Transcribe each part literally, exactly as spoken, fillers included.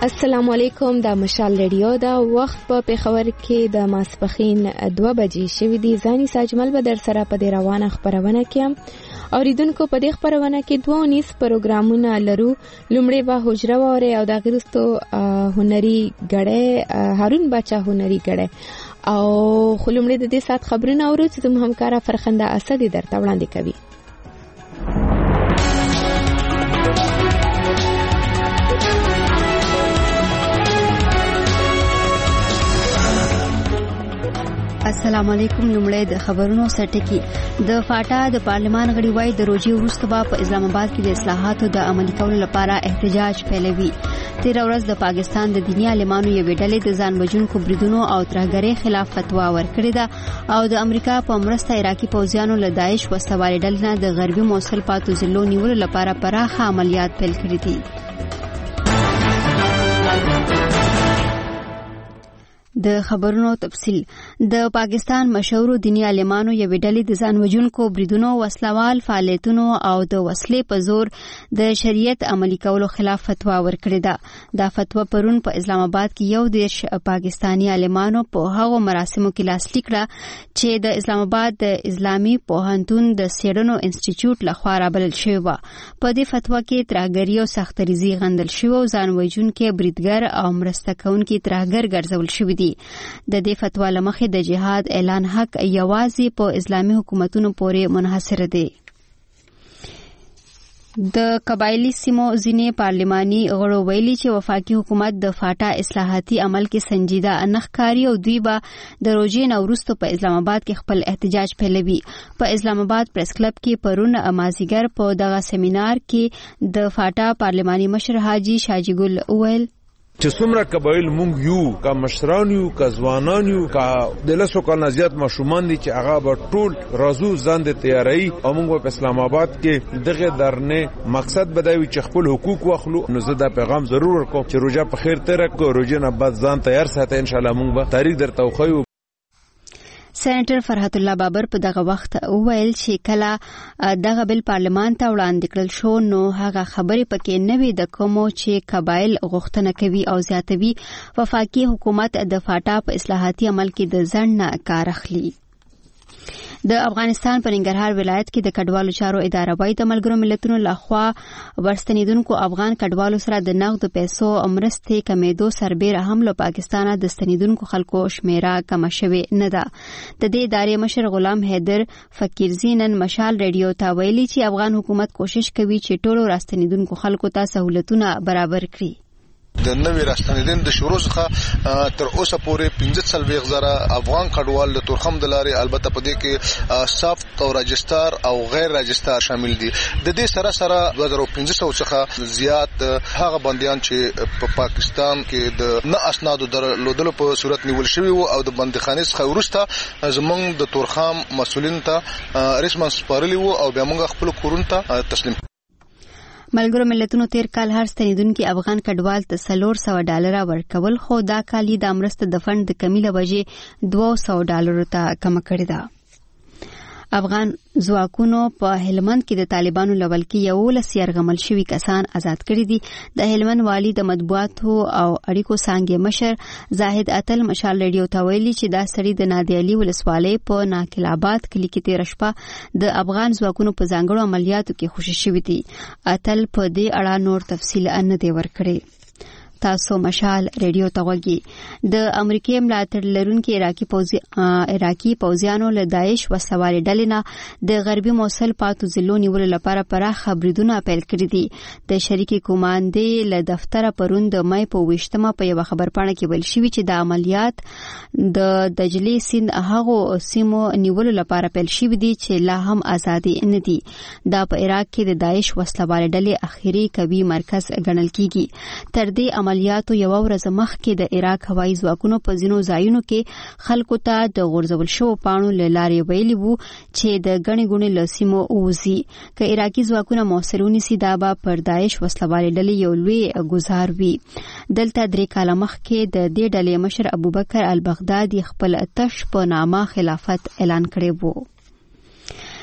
السلام علیکم. د مشال ریډیو دا وخت په پیښور کې د ماسپخین دوه بجې شوې دي. ځاني ساجمل به در سره په دې روانه خبرونه کې اوریدونکو په دې خبرونه کې دوه ونیس پروګرامونه لرو. لومړی به حجره وره او د غیرستو هنري غړې هارون بچا هنري غړې او خلومړي د دې سات خبرونه اورو چې زموږ همکارا فرخنده اسد درته وړاندې کوي. السلام علیکم. لومړی د خبرونو سرټکی. د فاټا د پارلمان غړي وایي د روزي وروسته په اسلام آباد کې د اصلاحاتو د عملي کولو لپاره احتجاج پیلوي. تیر ورځ د پاکستان د دینی عالمانو یو ډلې د ځان وژونکو بریدونو او ترهګرۍ خلاف فتوا ورکړې ده او د امریکا په مرسته عراقي پوځیانو له داعش وسوالې ډلې نه د غربي موصل پاتو ضلعو نیولو لپاره پراخه عملیات پیل کړي دي. د خبرونو تفصیل. د پاکستان مشهور دینی عالمانو یو ډلې د ځان وژونکو بریدونو وسلوال فعالیتونو او د وسلې په زور د شریعت عملي کولو خلاف فتوا ورکړې ده. دا فتوا پرون په اسلام آباد کې یو دیرش پاکستانی عالمانو په هغو مراسمو کې لاسلیک کړه چې د اسلام آباد د اسلامي پوهنتون د څېړنو انسټیټیوټ لخوا رابلل شوی و. په دې فتوا کې ترهګري او سختریزي غندل شوی او ځان وژونکي بریدګر او مرسته کوونکي ترهګر ګرځول شوی دي. د دې فتوا لمخې د جهاد اعلان حق یوازې په اسلامي حکومتونو پورې منحصر دی. د قبایلی سیمو ځینې پارلماني غړو ویلي چې وفاقي حکومت د فاټا اصلاحاتي عمل کې سنجیده نښکاري او دوی به د روزې نه وروسته په اسلام آباد کې خپل احتجاج پیلوي. په اسلام آباد پریس کلب کې پرون مازیګر په دغه سیمینار کې د فاټا پارلماني مشر حاجی شاجی ګل وویل چې څومره قبایل مونږ یو کا مشران یو کا ځوانان یو کا د لسو کال زیات ماشومان دي چې هغه به ټول رازو ځان د تیاری او مونږ په اسلام آباد کې دغه درنه مقصد بدایي چې خپل حقوق واخلو. نو زه دا پیغام ضرور ورکوم چې روزه په خیر تیر کو روزه نه بعد ځان تیار ساتي. ان شاء الله مونږ به تاریخ درته وخیو. سېنیټر فرحت الله بابر په دغه وخت وویل چې کله دغه بل پارلمان ته وړاندې کړل شو نو هغه خبرې پکې نه وي د کومو چې قبایل غوښتنه کوي او زیاتوي وفاقي حکومت د فاټا په اصلاحاتي عمل کې د ځنډ نه کار اخلي. د افغانستان په ننګرهار ولایت کې د کډوالو چارو اداره وايي د ملګرو ملتونو لخوا ورستنیدونکو افغان کډوالو سره د نقد پیسو مرستې کمیدو سربېره هم له پاکستانه د ستنیدونکو خلکو شمیره کم شوې نه ده. د دې ادارې مشر غلام حیدر فقیرزی نن مشال ریډیو ته ویلي چې افغان حکومت کوشش کوي چې ټولو راستنیدونکو خلکو ته سہولتونه برابر کړي. د نوې راستنیدنې د شروع څخه تر اوسه پورې پنځه څلوېښت زره افغان کډوال د تورخم د لارې البته په دې کې سافت او راجستر او غیر راجستر شامل دي. د دې سره سره دوه زره پنځه سوه څخه زیات هغه بندیان چې په پاکستان کې د نه اسنادو درلودلو په صورت نیول شوي وو او د بندیخانې څخه وروسته زموږ د تورخم مسؤلین ته رسماً سپارلي وو او بیا موږ خپل کورونو ته تسلیم. ملګرو ملتونو تیر کال هر ستنیدونکي افغان کډوال ته څلور سوه ډالره ورکول خو دا کال د مرسته د فند د کمی له وجې دوه سوه ډالرو ته کمه کړې ده. افغان ځواکونو په هلمند کې د طالبانو لول کې یولس یرغمل شوي کسان آزاد کړي دي. د هلمند والی د مطبوعاتو او اړیکو څانګې مشر زاهد اتل مشال ریډیو ته ویلي چې دا سړی د نادي علي ولسوالۍ په ناکل آباد کلي کې تېره شپه د افغان ځواکونو په ځانګړو عملیاتو کې خوشي شوي دي. اتل په دې اړه نور تفصیل نه دی ورکړی. تاسو مشال ریډیو ته وګورئ. د امریکای ملاتړ لرونکي عراقي پوځي عراقي پوځیانو له داعش وسوالې ډلې نه د غربي موصل پاتو ضلعو نیولو لپاره پراخه بریدونه پیل کړي دي. د شریکي کمانډې له دفتره پرون د مای په ویشتمه په یوه خبرپاڼه کې ویل شوي چې د عملیات د دجلې سیند هغو سیمو نیولو لپاره پیل شوي دي چې لا هم ازادي نه دي. دا په عراق کې د داعش وسلوالې ډلې اخیری قوي مرکز ګڼل کیږي. تر دې عملیاتو یو ورځ مخکې د عراق هوایي ځواکونو په ځینو ځایونو کې خلکو ته د غورځول شوو پاڼو له لارې ویلي وو چې د ګڼې ګوڼې له سیمو ووځي. که عراقي ځواکونه موثر ونیسي دا به پر داعش وسلوالې ډلې یو لوی ګزار وي. دلته درې کاله مخکې د دې ډلې مشر ابوبکر البغدادي خپل تش په نامه خلافت اعلان کړی وو.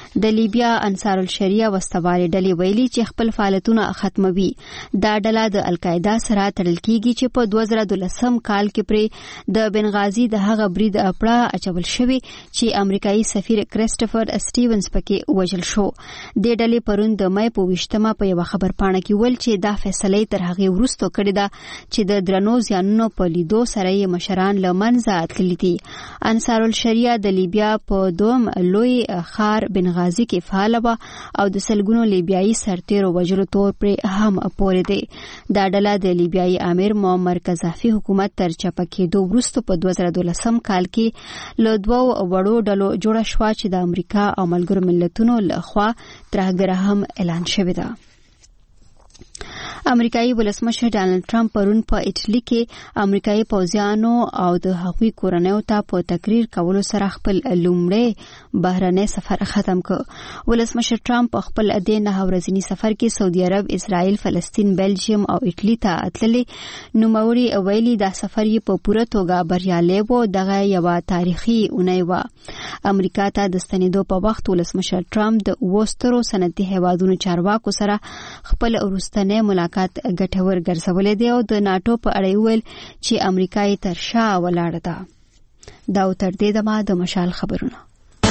د لیبیا انصار الشریعه وسطوالې ډلې ویلي چې خپل فعالیتونه ختموي. دا ډله د القاعده سره تړل کیږي چې په دوه زره دولسم کال کې پر د بنغازي د هغه برید اپړه اچول شوی چې امریکایي سفیر کریسټوفر سټیونز پکې وژل شو. د ډلې پرون د مې په ویشتمه په یو خبر پاڼه کې ویل چې دا فیصله تر هغه وروسته کړې ده چې د درنو زیانونو په لیدو سره یې مشران له منځه تللي دي. انصار الشریعه د لیبیا په دوم لوی ښار بنغازي کې فعال و او د سلګونو لیبیایي سرتیرو وژلو تور پرې هم پورې دی. دا ډله د لیبیایي امیر معمر قذافي حکومت تر چپه کېدو وروسته په دوه زره دولسم کال کې له دوو وړو ډلو جوړه شوه چې د امریکا او ملګرو ملتونو لخوا ترهګره هم اعلان شوې ده. امریکایي ولسمشر ډانلډ ټرمپ پرون په اټلی کې امریکایي پوځیانو او د هغوی کورنیو ته په تقریر کولو سره خپل لومړی بهرنی سفر ختم کړ. ولسمشر ټرمپ په خپل د نه ورځني سفر کې سعودي عرب، اسرائیل، فلسطین، بلجیم او اټلی ته تللی. نوموړي ویلي دا سفر یې په پوره توګه بریالی و. دغه یوه تاریخي اونۍ وه. امریکا ته د ستنېدو په وخت ولسمشر ټرمپ د اوو سترو صنعتي هیوادونو چارواکو سره خپل وروستنی ملاقات ګټور ګرځولې دی او د ناټو په اړه ویل چې امریکا یې تر شا ولاړه ده. دا تر دې دمه د مشال خبرونه.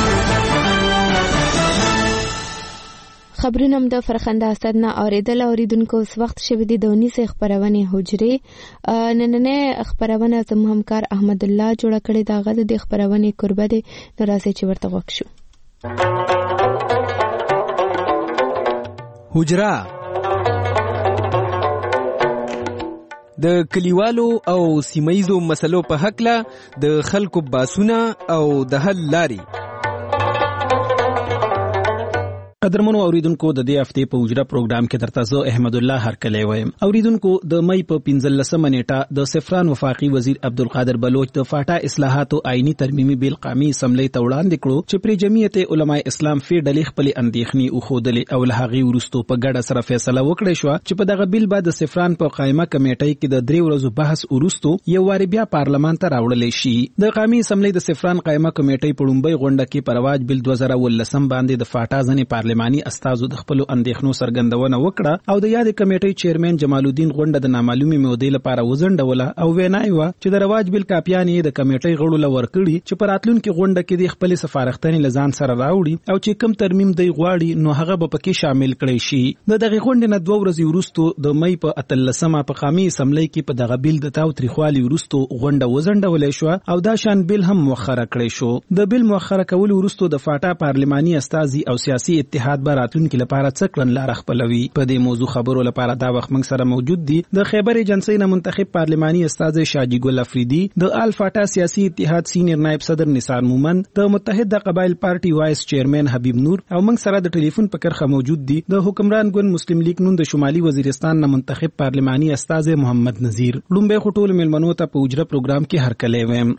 خبرونه هم د فرخنده اسد نه اوریدل. اوریدونکو اوس وخت شوی دی د ونیسې خبرونه حجرې نننې خبرونه زموږ همکار احمد الله جوړ کړی. دا غږ د خبرونه قربه دی. نو راځي چې ورته وښو. حجره د کلیوالو او سیمایزو مسلو په حق له د خلکو باسونه او د حل لاري. قدرمنو اوریدونکو د دې هفته په وجره پروګرام کې درته زه احمد الله هرکلی وایم. اوریدونکو د مې په پنځلسمه نیټه د سفران وفاقي وزیر عبدالقادر بلوچ د فاټا اصلاحاتو آئینی ترمیمي بیل قومي اسمبلی ته وړاندې کړو چې پر جمعیت علماء اسلام فی ډلې خپل اندېښنې وښودلې او له هغې وروسته په ګډه سره فیصله وکړې شوه چې په دغه بیل به د سفران په قائمه کمیټۍ کې د درې ورځو بحث وروسته یو وارې بیا پارلمان ته راوړلی شي. د قومي اسمبلی د سفران قائمه کمیټۍ په لومړۍ غونډه کې په رواج بیل دوه زره ولسم باندې د فاټا ځینې پارلماني استازو د خپل اندېښنو څرګندونه وکړه او د یاد کمیټې چیرمن جمال الدین غونډه د نامعلومې مودې لپاره وزنډوله او وینا یې وه چې د رواج بیل کاپیان یې د کمیټې غړو له ورکړي چې په راتلونکي غونډه کې د خپلې سفارښتنې له ځان سره راوړي او چې کوم ترمیم دی غواړي نو هغه به پکې شامل کړی شي. د دغې غونډې نه دوه ورځې وروسته د مې په اتلسمه په قومي اسمبلی کې په دغه بیل د تاوتریخوالي وروسته غونډه وزنډولی شوه او دا شان بیل هم مؤخره کړی شو. د بیل مؤخره کولو وروسته د فاټا پارلماني استازي او سیاسي اتحاد به راتلونکي لپاره څه کړنلاره خپلوي. په دې موضوع خبرو لپاره دا وخت موږ سره موجود دي د خیبر ایجنسی نه منتخب پارلماني استاذ شاجی ګل افریدي، د الفاټا سیاسي اتحاد سینیر نائب صدر نثار مومند، د متحده قبایل پارټي وایس چیرمن حبیب نور او موږ سره د ټلیفون په کرخه موجود دي د حکمران ګوند مسلم لیگ نون د شمالي وزیرستان نه منتخب پارلماني استاذ محمد نذیر. لومبه خټول ملمنو ته په اجره پروګرام کې هرکلی ویم.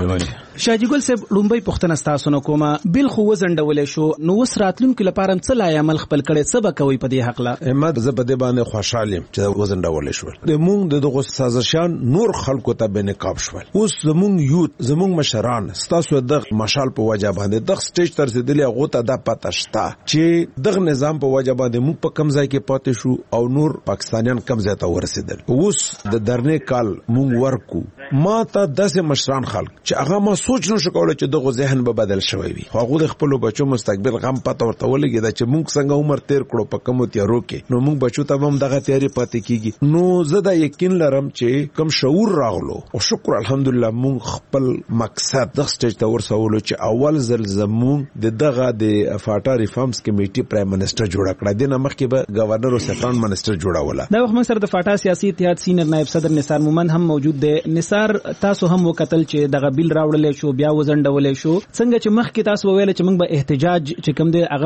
شاجی ګل صاحب لومبه پښتنه تاسو نه کومه بل خو وزنډولې شو نو وس راتلونکو لپاره څه لای عمل خپل کړي څه به کوي په دې حق لا؟ احمد زه په دې باندې خوشاله یم چې وزنډولې شو. د مونږ د دغه سازشان نور خلکو ته بنقاب شول. اوس زمونږ یوت زمونږ مشران ستاسو د مشال په وجه باندې د سټیج تر رسیدلی هغه ته د پته شته چې دغه نظام په وجه باندې موږ په کم ځای کې پاتې شو او نور پاکستانیان کم ځای ته ورسېدل. اوس د درنې کال موږ ورکو ما ته داسې مشران خلک چې هغه ما سوچ نشو کولای چې دغه ذهن به بدل شوی وي. هغه د خپل بچو مستقبل غم پته ورته ولګي دا چې موږ څنګه عمر تیر کړو په کوم تیارو کې نو موږ بچو ته هم دغه تیاری پاتې کیږي. نو زه دا یقین لرم چې کوم شعور راغلو او شکر الحمدلله موږ خپل مقصد د سټیج ته ورسولو چې اول ځل زموږ د دغه د فاټا ریفارمز کمیټي پرایم منسٹر جوړ کړ. دنه مخکې به گورنر او سفران منسٹر جوړاوله. دا وخت سره د فاټا سیاسي اتحاد سینیر نائب صدر نثار مومند هم موجود دی. نثار تاسو هم وکتل چې دغه بیل راوړل شو بیا وزنډول شو څنګه چې مخکې تاسو ویل چې موږ به احتجاج چې کوم دی هغه به د فاټا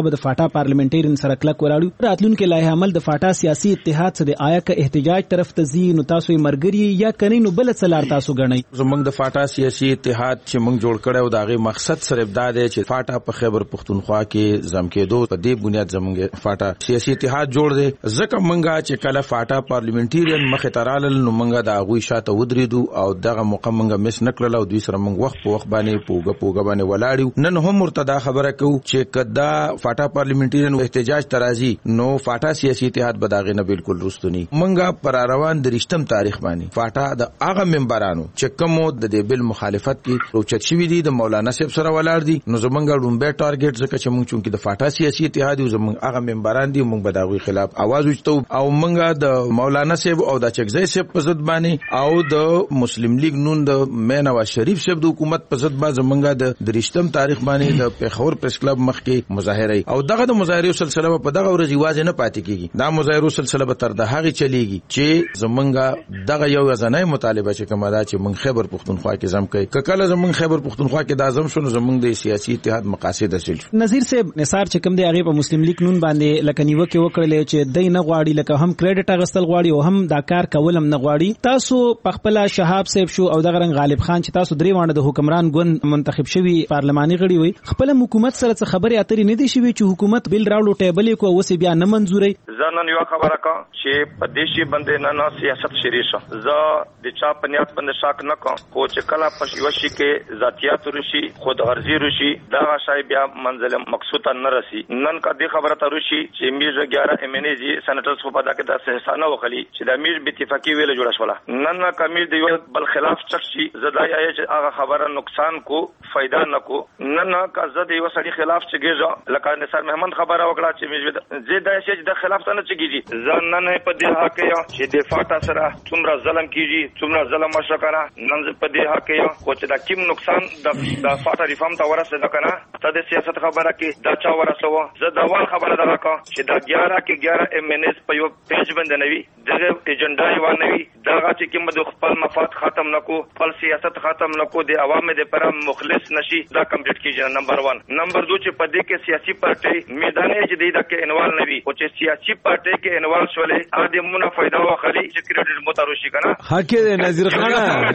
دغه پارلیمنټریان سره کلک ولاړو. راتلونکي لایحه عمل د فاټا سیاسي اتحاد څخه د آیا که احتجاج طرف ته ځي نو تاسو یې مرګري یا کني نو بل څه لار تاسو غنئ؟ زمونږ د فاټا سیاسي اتحاد چې موږ جوړ کړو دا غي مقصد صرف دا دی چې فاټا په خیبر پختونخوا کې زم کېدو په دې بنیاد زمونږ فاټا سیاسي اتحاد جوړ دی. ځکه موږ چې کله فاټا پارلیمنټریان مخه ترال نو موږ د هغه شاته ودرېدو او دغه موقع موږ مس نکړل او دوی سره موږ وخت په وخت باندې پوګه پوګه باندې ولاړو. نن هم مرتدا خبره کوي چې کدا فاټا پارلیمنټریان احتجاج ترازی نو فاټا سیاسي اتحاد بداغه نه بالکل رستونی. موږ پر روان د رښتم تاریخ باندې فاټا د هغه ممبرانو چې کوم د دې بل مخالفت کې روچت شوی دي د مولانا صاحب سره ولاړ دي نو زمونږ ډومبه ټارګټ ځکه چې موږ چونکی د فاټا سیاسي اتحاد یو زمونږ هغه ممبران دي موږ بداغه خلاف आवाज وچتو او موږ د مولانا صاحب او د چکزی صاحب په ضد باندې او د مسلم لیگ نون د مین نواز شریف صاحب د حکومت په ضد باندې زمونږ د رښتم تاریخ باندې د پیښور پریس کلب مخ کې مظاهره او دغه د مظاهره سلسله په دغه ورځ واځ نه پاتې کیږي. دا مظاهره سلسله به تر د هغه چلیږي چې زمونږ دغه یو ځنای مطالبه چې کومه دا چې موږ خیبر پختونخوا کې زم کوي کله زمونږ خیبر پختونخوا کې د اعظم شنو زمونږ د سیاسي اتحاد مقاصد اصل شو. نذیر صاحب نثار چې کوم دی هغه په مسلم لیگ نون باندې لکه نیوکه وکړلې چې دای نه غواړي لکه هم کریډټ اغستل غواړي او هم دا کار کولم نه غواړي. تاسو پخپل شهاب صاحب شو او دغه رنګ غالب خان چې تاسو درې وانه د حکمران ګوند منتخب شوی پارلماني غړي وي خپل حکومت سره څه خبرې اترې نه دي شوی چې حکومت بل راوړو ټیبل کو اوس بیا نه منزوري. ځانن یو خبره کا چې په دیشي باندې نه نه سیاست شری شو ز د چا پنیات باندې شاک نه کو کو چې کله په یوشي کې ذاتيات رشي خود غرضي رشي دا شای بیا منزل مقصود نه رسی. نن کا دې خبره ته رشي چې میز اګیارہ ام ان ای جی سېنټرز خو پدا کې د احسانه وخلی چې د میز بتفاقی ویل جوړ شوله نن کا میز د یو بل خلاف چک شي زدای چې هغه خبره نقصان کو فائدہ نه کو نن کا زد یو سړي خلاف چګیږي لکه نثار محمد خبره وکړه چې میز زیاده شي د خلاف څنګه چګیږي ځان نه په دې حق کې چې د فاټا سره څومره ظلم کیږي څومره ظلم وشکره نن په دې حق کې خو چې دا کیم نقصان د د فاټا ریفارم ته ورسېد کنه ته د سیاست خبره کې دا چا ورسوه زه دا ول خبره ده کا چې دا اګیارہ کې اګیارہ ام ان ایس په یو پیج باندې نوي دغه ایجنډا یې ونوي دغه چې کوم د خپل مفاد ختم نکو خپل سیاست ختم نکو د عوامو د پر مخلص نشي دا کمپلیټ کیږي. نمبر ون نمبر دو چې په دې کې سیاسي پارټي میدان جدید کې انوال نوي او چې سیاسي پارټي کې انوال شولې ا دې مونږه فائدہ واخلي چې کریډټ متروشي کنه حق دې نذیر خان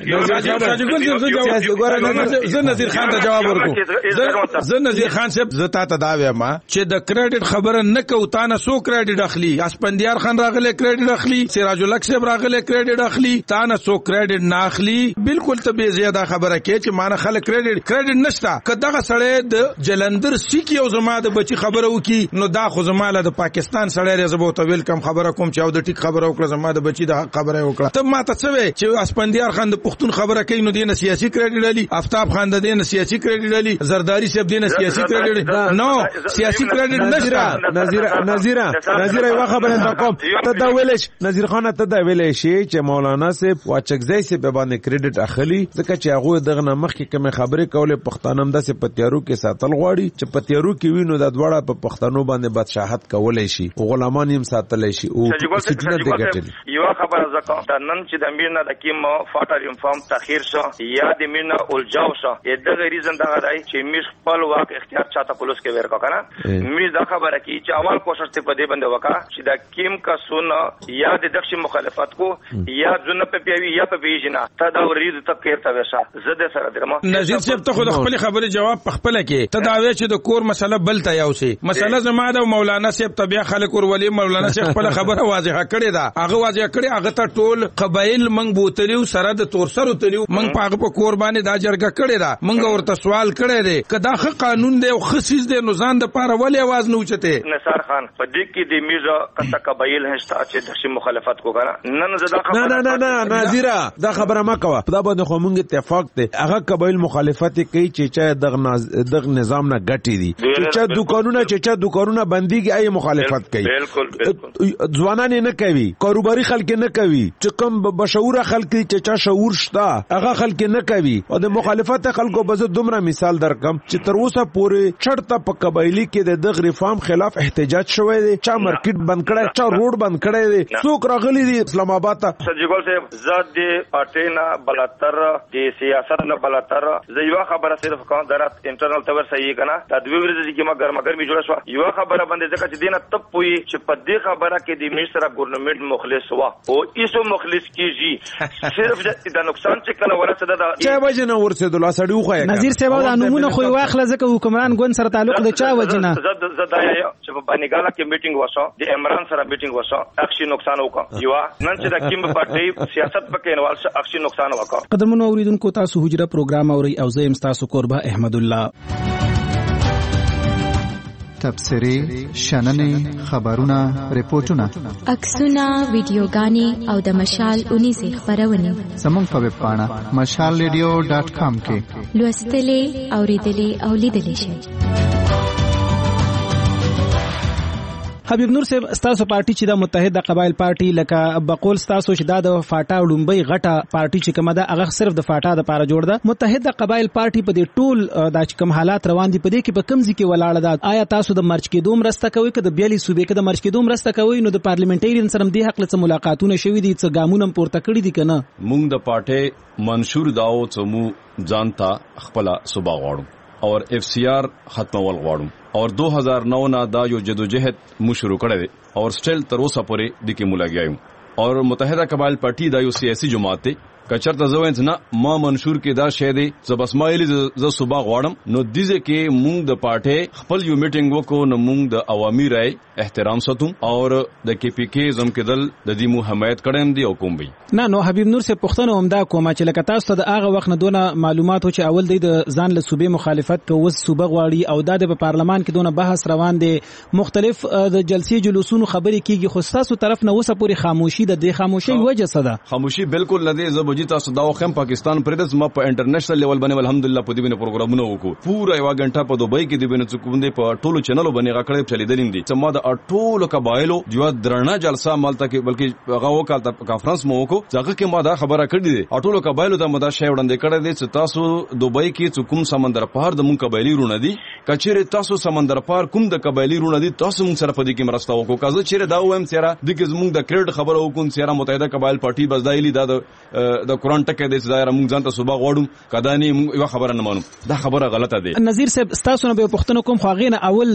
زه نذیر خان ته جواب ورکوم. زه نذیر خان صاحب زه تا ته دا وایم چې د کریډټ خبره نه کو تا نه سو کریډټ اخلي اسپندیار خان راغله کریډټ اخلي سراج الحق صاحب راغله کریډټ اخلي تا نه سو کریډټ نه اخلي بالکل ته به زیاده خبره کې چې مان خلک کریډټ کریډټ نشتا کداغه سړی د جلندر سیکی او زما د بچی خبره وکي نو دا خو زما له د پاکستان سړی رزبو ته ویلکم خبره کوم چې او د ټیک خبره وکړه زما د بچی د حق خبره وکړه ته ما ته څه وی چې اسپندیار خان د پښتون خبره کوي نو دینه سیاسي کریډټ لري افتاب خان د دینه سیاسي کریډټ لري زرداری صاحب دینه سیاسي کریډټ نو سیاسي کریډټ نشته. نذیر نذیر نذیر یو خبره تا کوم ته دا ویلش نذیر خان ته دا ویلې شي چې مولانا صاحب واچکزی صاحب باندې کریډټ اخلي ځکه چې هغه دغه نمخ کې کوم خبرې کولې پښتانم داسې پتیارو کې ساتل غواړي چې پتیارو کې وینو د دواړه په پښتنو باندې بادشاہت کولای شي او غلامان هم ساتل شي او سجنه دې ګټل. یو خبره زکه دا نن چې د امیر نه د کیم فاټا ریفارم تاخير شو یا د امیر نه الجاو شو دغه ریزن دا دی چې امیر خپل واک اختیار چاته پولیس کې ورکا کنه امیر دا خبره کی چې اول کوشش ته په دې باندې وکا چې دا کیم کا سن یا د دښ مخالفت کو یا ځنه په پیوي یا په پیژنه تا دا ورید ته کېرته وشه زده سره درما نذیر صاحب ته خو خپل خبره جواب پخپل کې ته دا وی چې د کور مسله بل ته یو سي مسله زما د مولانا صاحب ته بیا خلک ور ولي مولانا صاحب خپل خبره واضحه کړې ده هغه واضحه کړې هغه ته ټول قبایل منګ بوتلیو سره د تور سره تلیو منګ په هغه په کور باندې دا جرګه کړې ده منګ ورته سوال کړی دی کدا خ قانون دی او خصیص دی نو ځان د پاره ولې आवाज نه اوچته نثار خان په دې کې د میرزا کته قبایل هشته چې د مخالفت کو کنه نن زدا خبره نه نه نه ناظره دا خبره ما کوه په دا باندې خو مونږ اتفاق دی هغه قبایل مخالفت کوي چې چا دغه دغه نظام نه ګټي دي چې چا دکانونه چې چا دکانونه بنديږي ای مخالفت کوي بالکل بالکل ځوانان نه کوي کاروباري خلک نه کوي چې کوم بشعور خلک چې چا شعور شته هغه خلک نه کوي او د مخالفت خلکو به دومره مثال درکم چې تر اوسه پورې چړته په قبایلی کې د دغه ریفارم خلاف احتجاج شوی دی چا مارکیټ بند کړی چا روډ بند کړی دی څوک راغلي دي اسلام آباد ته سجګل صاحب زاد دی پټینا بلاتر دی سیاست نه بلاتر زیوا خبره صرف کوم درات انټرنل تور صحیح کنه دا دوی ورځې کې ما ګرمه ګرمي جوړه شو یو خبره باندې ځکه چې دینه تب پوي چې په دې خبره کې د منسټر اف ګورنمنت مخلص وا او ایسو مخلص کیږي صرف دا نقصان چې کله ورسره دا چا وجنه ورسېدل اسړیو خو نظیر صاحب دا نمونه خو واخله ځکه حکمران ګوند سره تعلق د چا وجنه زد زد آیا چې په بانګالا کې میټینګ وشو د عمران سره میټینګ وشو اخشي نقصان وکړ یو نن چې د کیم پارټي سیاست پکې نوال څه اخشي نقصان وکړ قدرمنو اوریدونکو تاسو حجره پروګرام اوري او زه ام تاسو قربه احمد الله تبصرې شننې خبرونه ریپورتونه عکسونه ویډیوګانې او د مشال اونیزه خبرونه زموږ په ویب پاڼه مشال ریډیو ډاټ کام کې لوستلې اوریدلې او لیدلې شئ. حبیب نور صاحب ستاسو پارټي چې د متحده قبایل پارټي لکه بقول ستاسو چې دا د فاټا لومبي غټه پارټي چې کومه ده هغه صرف د فاټا د پاره جوړ ده. متحده قبایل پارټي په دې ټول د کوم حالات روان دي په دې کې په کمزې کې ولاړه ده. آیا تاسو د مرچ کې دوم رسته کوي که د بیلي صوبې کې د مرچ کې دوم رسته کوي نو د پارلیمنټریان سره دې حق له ملاقاتونه شوي دي څه ګامونه پورته کړی دي کنه؟ مونږ د پارټي منشور داو چې مو ځانتا خپل صوبا غواړو اور اف سی آر ختمول غواړو اور دو ہزار نو نا دا یو جدوجہد مو شروع کړی دی اور سټیل تر اوسه پورې د کې مو لګیایم اور متحده قبایل پارټي دا یو سیاسي جماعت دی کچرته زوینځ نه ما منشور کې دا شې دی زبسمایلی ز صوبا غواړم نو دیزه کې مونږ د پارټي خپل یو میټینګ وکړو نو مونږ د عوامي رائے احترام ساتو اور د کې پی کې زم کې دل د دې مو حمایت کړم دی او کوم وي نه نو حبیب نور سے پښتنه همدا کومه چې لکه تاسو د هغه وخت نه دونه معلومات چې اول دی د ځان له صوبې مخالفت کوي صوبه غواړي او د په پارلمان کې دونه بحث روان دي مختلف د جلسې جلوسونو خبرې کیږي خو تاسو طرف نه وسه پوری خاموشي د دې خاموشي وجه څه ده؟ خاموشي بالکل لدی زبوجي تاسو دا خو پاکستان پردس ما په انټرنیشنل لیول باندې الحمدلله په دې باندې پروګرامونه وکړو پورا یو غنټه په دوبۍ کې د بنو څوکوندې په ټولو چینلو باندې راکړې چلیدلین دي چې ما د ټولو قبایلو یو درنه جلسه مالته کې بلکې هغه وکړه کانفرنس مو وکړو ځکه کې ما دا خبره کړې دي ټولو قبایلو ته مدا شی وړاندې کړې دي چې تاسو دوبۍ کې کوم سمندر پار د مون قبایلی رونه دي کچېره تاسو سمندر پار کوم د قبایلی رونه دي تاسو مون سره په دې کې مرسته وکړو کزه چیرې دا وایم سره د کې زموږ د کریډ خبره وکړو سره متحده قبایل پارټي بزدایلی دا د قران ټکه دې ظاهر مونږ ځان ته صوبا غواړو کدانې مونږ یو خبره نه مانو دا خبره غلطه ده. نظیر صاحب تاسو نه به پښتنو کوم خو غینه اول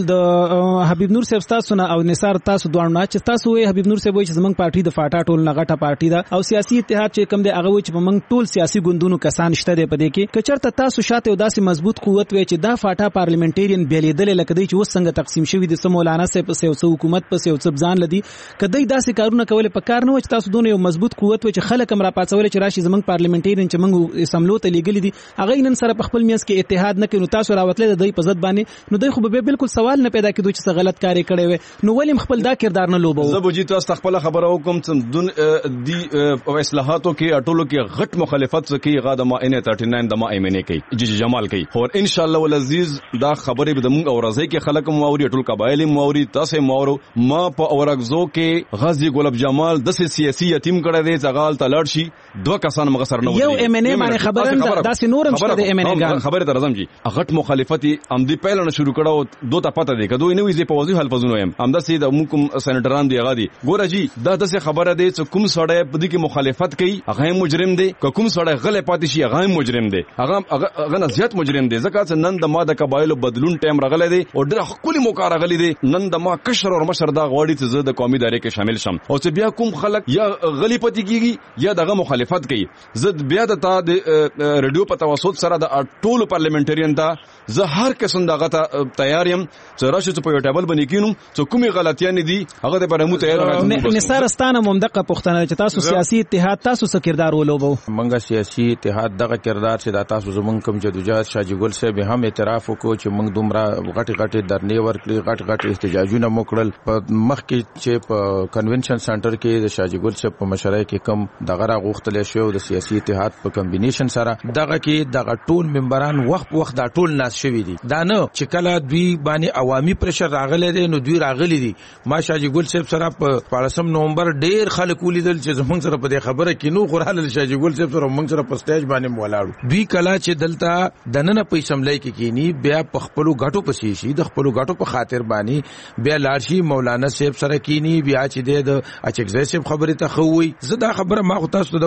د حبیب نور صاحب تاسو نه او نثار تاسو دوه نه چې تاسو وې حبیب نور صاحب وې چې زمنګ پارټي د فاټا ټول نه غټه پارټي ده او سیاسي اتحاد چې کوم دی هغه وې چې موږ ټول سیاسي ګوندونو کسان شته دی په دې کې کچرته تاسو شاته داسې مضبوط قوت وې چې دا فاټا پارلیمنټریان بیلیدل لکه دی چې وسنګ تقسیم شوی د مولانا صاحب په سیاسي حکومت په سیاسي ځان لدی کدی داسې کارونه کول په کار نه و چې تاسو دونه یو مضبوط قوت وې چې خلک امر پاتول چې راشي زمنګ پارلیمنټریان چې موږ سملو ته لګل دي هغه نن سره په خپل میاس کې اتحاد نه کوي نو تاسو راوتل د دې په ضد باندې نو دوی خو به بالکل سوال نه پیدا کیدو چې غلط کاری کړي وي نو ولیم خپل دا کردار نه لوبو زبوجي تاسو خپل خبره وکم چې دون دی اصلاحاتو کې اټولو کې غټ مخالفت کوي غاده ما ان تھرٹی نائن د ما ایمنه کوي جی جمال کوي اور ان شاء الله ولعزیز دا خبره به د مونږ اورځي کې خلک موري ټول قبایل موري تاسو مورو ما په اورغزو کې غازی ګلاب جمال د سیاسي یتیم کړه دی ځغال تلړ شي دوه کسان مغسر نه یو ایم ان ای باندې خبره دا سي نورم شته د ایم ان ای ګان خبره تر اعظم جی غټ مخالفت ام دی پهل نه شروع کړه دوه ته پته دی کدو نه وی زی په وظیفه الفاظونو ام ام د سي د حکم سېنټران دی غادي ګوره جی دا د خبره دی چې کوم سړی په دې کې مخالفت کوي هغه مجرم دی کوم سړی غلې پاتې شي هغه مجرم دی هغه هغه نه زیات مجرم دی ځکه چې نن د ما د قبایلو بدلون ټیم راغلی دی او ډېر خپل موقع راغلی دی نن د ما کشر او مشر دا غواړي چې زه د قومي دایره کې شامل شم او چې بیا کوم خلک یا غلی پاتې کیږي یا دغه مخالفت کوي زه بیا د تا د ریډیو په توسط سره د ټولو پارلیمنټریان ته زه هر قسم دغه ته تیار یم چې راشي په یو ټیبل باندې کینم چې کومي غلطیاں دي هغه د پرمو تیار راځي نثارستانه ممدقه پښتنه چې تاسو سیاسي اتحاد تاسو څه کردار ولوبو منګه سیاسي اتحاد دغه کردار چې د تاسو زمونږ کوم جدوجہد شاجي ګل صاحب هم اعتراف وکړو چې موږ دومره غټي غټي درنې ورکړي غټ غټ احتجاجونه موکړل په مخ کې چې په کنونشن سنټر کې د شاجي ګل صاحب په مشرۍ کې کم دغه راغوښتل شو د سیاسي اتحاد په کمبینیشن سره دغه کې دغه ټول ممبران وخت وخت دا ټول ناس شوی دي دا نه چې کله دوی باندې عوامي پرشر راغلی دی نو دوی راغلي دي ما شاجي ګل صاحب سره په پاړسم نومبر ډیر خلک ولیدل چې زمونږ سره په دې خبره کې نو خوراله شاجي ګل صاحب سره موږ سره په سټیج باندې ولاړو دوی کله چې دلته دننه په اسمبلی کې کینی بیا په خپل غټو پسې شي د خپل غټو په خاطر باندې بیا لارشي مولانا صاحب سره کینی بیا چې د اچکزای صاحب خبره ته خوي زه دا خبره ما خو تاسو ته ویلې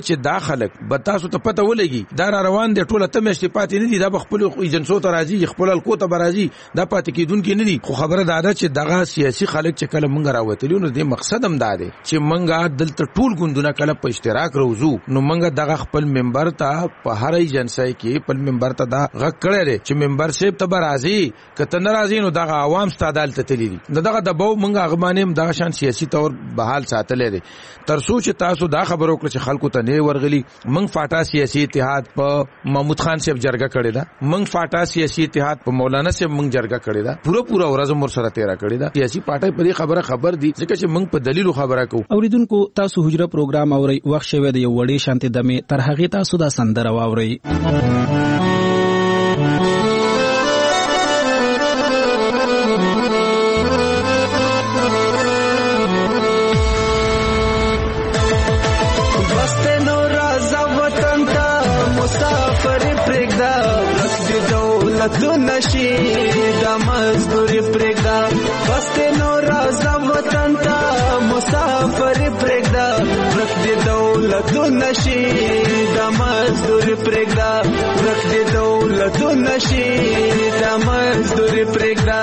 چې دا خلک به تاسو ته پته ولګي دا روان دي ټوله ته مشته پاتې نه دي دا خپل ایجنسو ته راځي خپل الکو ته راځي دا پاتې کیدونکو نه دي خو خبره دا ده چې دغه سیاسي خلک چې کله مونږ راوتلیو نو د مقصد هم دا دی چې مونږ دلته ټول ګوندونه کله په اشتراک روزو نو مونږ دغه خپل ممبر ته په هر ایجنسي کې خپل ممبر ته دا غږ کړی دی چې ممبر شپ ته راځي کته ناراضي نو دغه عوام ستادل ته تللی دي دغه د بو مونږ غمانیم دغه شان سیاسي تور بحال ساتلې دي تر سوچ تاسو دا خبرو کړ چې خلکو ته نه ورغلي مونږ فاټا سیاسي اتحاد په محمود خان صاحب جرګه کړی دا مونږ فاټا سیاسي اتحاد په مولانا صاحب مونږ جرګه کړی دا پورا پورا ورځ مور سره تیرا کړی دا سیاسي پارټي په خبره خبر دي ځکه چې مونږ په دلیل خبره کوو اوریدونکو تاسو حجره پروګرام اوري وخت شوه د یو وړې شانتي دمه تر هغه تاسو دا سندره واوري تو نشي د مزدوري پرېږدا بس نو راځه وطن ته مسافر پرېږدا ورک دي دولت نشي د مزدوري پرېږدا ورک دي دولت نشي د مزدوري پرېږدا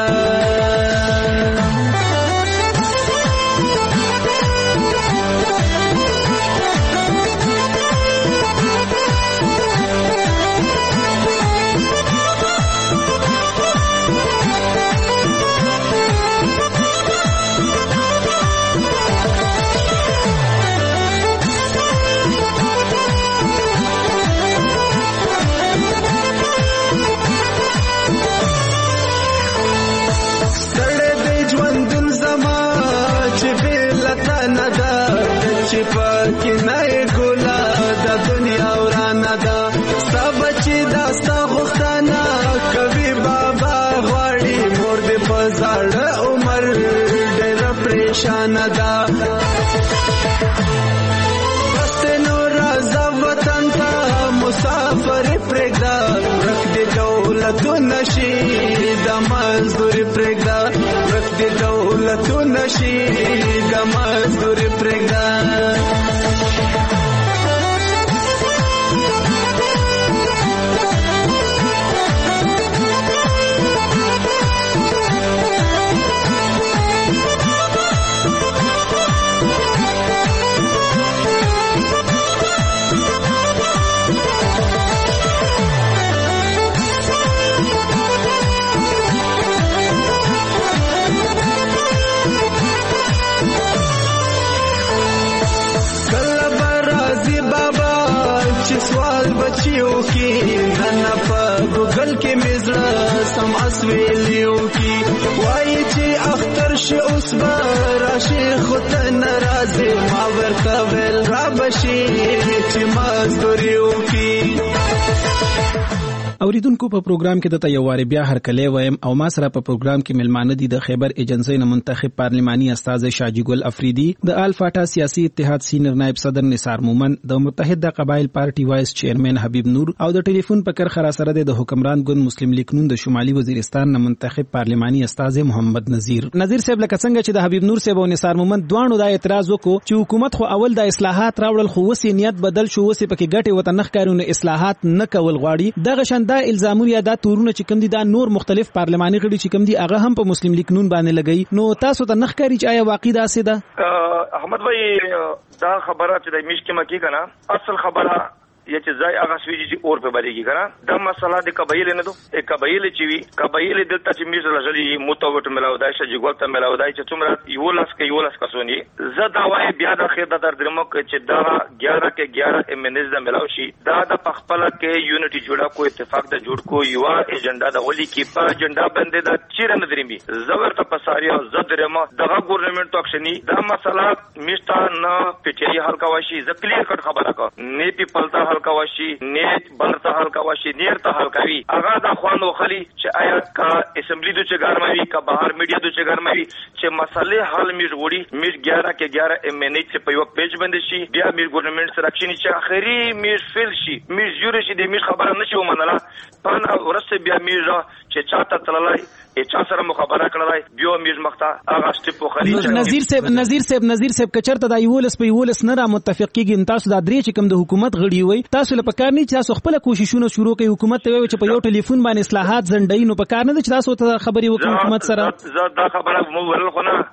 پاکی نای ګولا د دنیا ورانه ده سب چې داستا غختانه کوي بابا غواړي مور دې په زړه عمر ډېر پریشان ده بس نو راځه وطن ته مسافر پرېږدا ورک دې دولت نشي د مزدوري پرېږدا ورک دې دولت نشي د مزدوري پرېږدا بچیو کی نن په ګوګل کې مزړه سم اسویلیو کی وای چې اختر شي اوس به راشي خود ناراضه ما ورته ویل را بشي چې مزدوریو کی اوریدونکو په پروګرام کې د تیواري بیا هر کله وایم او ما سره په پروګرام کې ملمانه دي د خیبر ایجنسی نه منتخب پارلماني استاد شاجی ګل افریدي د الفاټا سیاسي اتحاد سینیئر نائب صدر نثار مومن د متحده قبایل پارټي وایس چیرمن حبیب نور او د ټلیفون په کر خرا سره د حکمران ګوند مسلم لیگ نون د شمالي وزیرستان نه منتخب پارلماني استاد محمد نذیر نذیر صاحب لکه څنګه چې د حبیب نور صاحب او نثار مومن دوانو د اعتراض وکړو چې حکومت خو اول د اصلاحات راوړل خو وسې نیت بدل شو وسې پکې ګټه وته نخ کارونه اصلاحات نه کول غواړي دغه شنده الزامونه یا دا تورونه چې کوم دي دا نور مختلف پارلماني غړي چې کوم دي هغه هم په مسلم لیگ نون باندې لګي نو تاسو ته نخ کاری چې آیا واقع دا سي ده احمد بھائی دا خبره چې د میش کې مکی کنه اصل خبره یا چې ځای هغه سوي چې اور په باندې کیږي دا مسله د قبایل نه دو ا قبایل چې وی قبایل دلته چې میز لغلي متوټ ملاودای شي جګولته ملاودای چې څومره یو لاس کې یو لاس کسونی زه دا وای بیا د خیر د درمو چې دا ग्यारह کې ग्यारह امنز د ملاو شي دا د پخپل کې یونټي جوړه کو اتفاق د جوړ کو یو ایجنډا د ولي کې په ایجنډا باندې د چیرې نه درمي زبر ته پساري او زدرمه دغه ګورنمنت اکشنی دا مسله میشته نه پچي حل کاوشي ز کلیر کټ خبره کو نه پی پلتا هلکا وشي نیت بل ته هلکا وشي نیر ته هلکوي هغه د خوان وخلی چې آیا کا اسمبلی د چګارموي کا بهر میډیا د چګارموي چې مسلې حل میږ وړي میږ ग्यारह کې ग्यारह ایم ان ایچ په یو پیج باندې شي بیا میږ ګورنمنت سره اکشن چې اخري میږ فیل شي میږ جوړ شي د میږ خبره نشي ومنله پانا ورسته بیا میږ چې چاته تللای ا چا سره مخابره کړلای بیا میږ مخته هغه سټپ وخلی نذیر صاحب نذیر صاحب نذیر صاحب کچرته د یولس په یولس نه را متفق کیږي تاسو د درې چې کوم د حکومت غړي وي تاسو له پکار نه چې تاسو خپل کوششونه شروع کوي حکومت ته وي چې په یو ټلیفون باندې اصلاحات زندای نو پکار نه چې تاسو ته خبري وکړو حکومت سره زه دا خبره مو ورل خو نه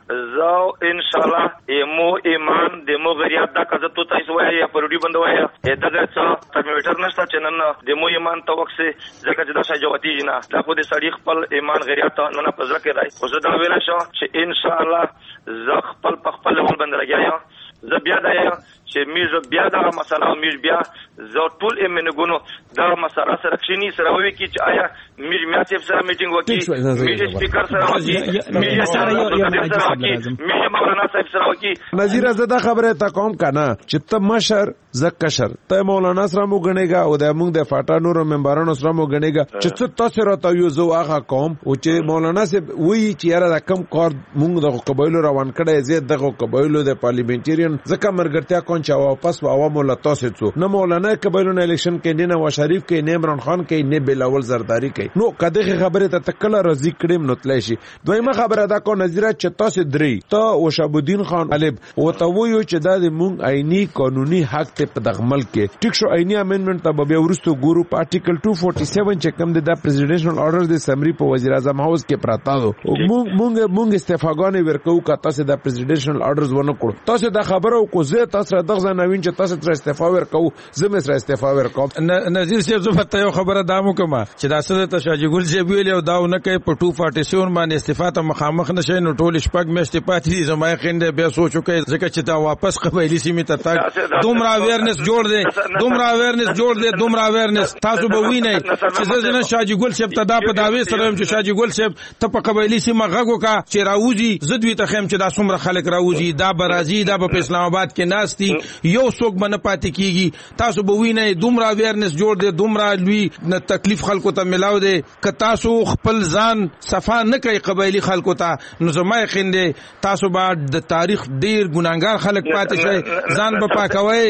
زه ان شاء الله ایمو ایمان د مو غریات دا کزه تو تاسو وایي یا پروډي بند وایي دغه څه ترمومیټر نشته چې نن د مو ایمان توکسه ځکه چې دا شای جوتی نه دا خو د سړي خپل ایمان غریات نه نه پزړه کې راي خو زه دا ویل شو چې ان شاء الله زه خپل په خپل ول بند راګیا زه بیا دا چې میږ بیا دا مسله میږ بیا زه ټول ایمنګونو دا مسله سره کښینی سره وی کی چې آیا میږ مې صاحب سره میټینګ وکړي میږ سپیکر سره وکړي میږ سره میږ مولانا صاحب سره وکړي نذیر زدا خبره تا کوم کنه چې ته مشر زکشر ته مولانا سره مو غنېګا او د موږ د فاټا نور ممبرانو سره مو غنېګا چې څه تاسو راته یو زو هغه کوم او چې مولانا صاحب وی چې یاره د کم کار موږ د قبایلو روان کړي زه دغه قبایلو د پارلیمنټریان ځکه مرګرتیا کوم چې واپس و عوامو له تاسو څو نه مولانا قبایلو نه الیکشن کې نه نواز شریف کې نه عمران خان کې نه بلاول زرداری کې نو کده خبره ته تکله رضی کړم نو تلای شي دویمه خبره دا کو نظیره چې تاسو درې ته او شابودین خان علب او ته ویو چې دا د مونږ عیني قانوني حق ته په دغمل کې ټیک شو عیني امندمنت ته بیا ورستو ګورو په ارټیکل دو سو سیالیس چې کوم د پریزیډنشل آرډر د سمری په وزیر اعظم هاوس کې پراته دو مونږ مونږ مونږ استعفاګانې ورکو کا تاسو د پریزیډنشل آرډرز ونه کړو تاسو دا خبره کو زه تاسو دغه نوین چې تاسو تر استعفا ورکو زمې سره استعفا ورکوم نذیر صاحب زه فته یو خبره دامو کوم چې دا سره ته شاجي ګل صاحب ویل او دا نه کوي په دو سو سیالیس باندې استعفا ته مخامخ نشي نو ټول شپږ میاشتې پاتې دي زما خنده بیا سوچو کوي ځکه چې دا واپس قبایلی سیمه ته تک دومره اویرنس جوړ دی دومره اویرنس جوړ دی دومره اویرنس تاسو به وینئ چې زه نه شاجي ګل صاحب ته دا په داوی سره چې شاجي ګل صاحب ته په قبایلی سیمه غږو کا چې راوځي زدوی ته خیم چې دا څومره خلک راوځي دا برازي دا په اسلام آباد کې ناشتي یو څوک باندې پاتې کیږي تاسو به وینئ دومره اویرنس جوړ دی دومره لوی تکلیف خلکو ته ملاو دی که تاسو خپل ځان صفا نه کوي قبایلی خلکو ته نو زما خنده تاسو به د تاریخ ډیر ګناګار خلک پاتې شي ځان به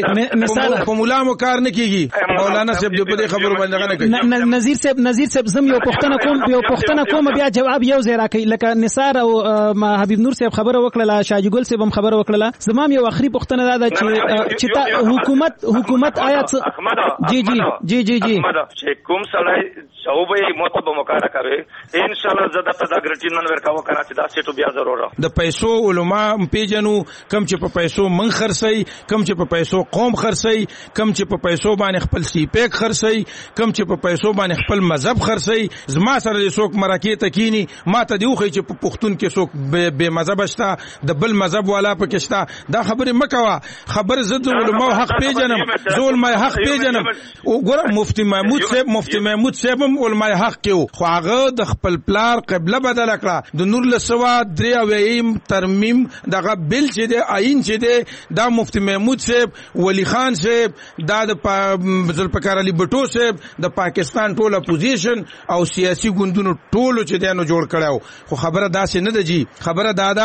پاکوي په مولا مو کار نه کیږي مولانا صاحب دې په دې خبرو باندې غنه کوي نذیر صاحب نذیر صاحب زم یو پښتنه کوم یو پښتنه کوم بیا جواب یو ځای راکړي لکه نثار او حبیب نور صاحب خبره وکړه شاجي ګل صاحب هم خبره وکړه زمام یو اخري پښتنه دا چې چې حکومت حکومت آیات جی جی جی جی جی چې کوم سړی صوبې مطلب مقرره کوي ان شاء الله زده ته دا ګرټین نن ورکاو کنه چې دا سټو بیا ضروره د پیسو علما پیجنو کم چې په پیسو من خرسي کم چې په پیسو قوم خرسي کم چې په پیسو باندې خپل سی پیک خرسي کم چې په پیسو باندې خپل مذهب خرسي زما سره څوک مراکې تکینی ما ته دی خو چې په پښتون کې څوک به مذهب شته د بل مذهب والا پکې شته دا خبره مکوا خبر زد علما حق پیجنم زول ما حق پیجنم وګوره مفتی محمود صاحب مفتی محمود صاحب علماء حق کې خو هغه د خپل پلار قبله بدل کړه د نور لسوا دریا ویم ترمیم دغه بل چې د آئین چې د دا مفتی محمود صاحب ولی خان صاحب دا د ذوالفقار علي بټو صاحب د پاکستان ټول اپوزیشن او سیاسي ګوندونو ټولو چې دانو جوړ کړو خو خبره داسې نه ده جی خبره دادا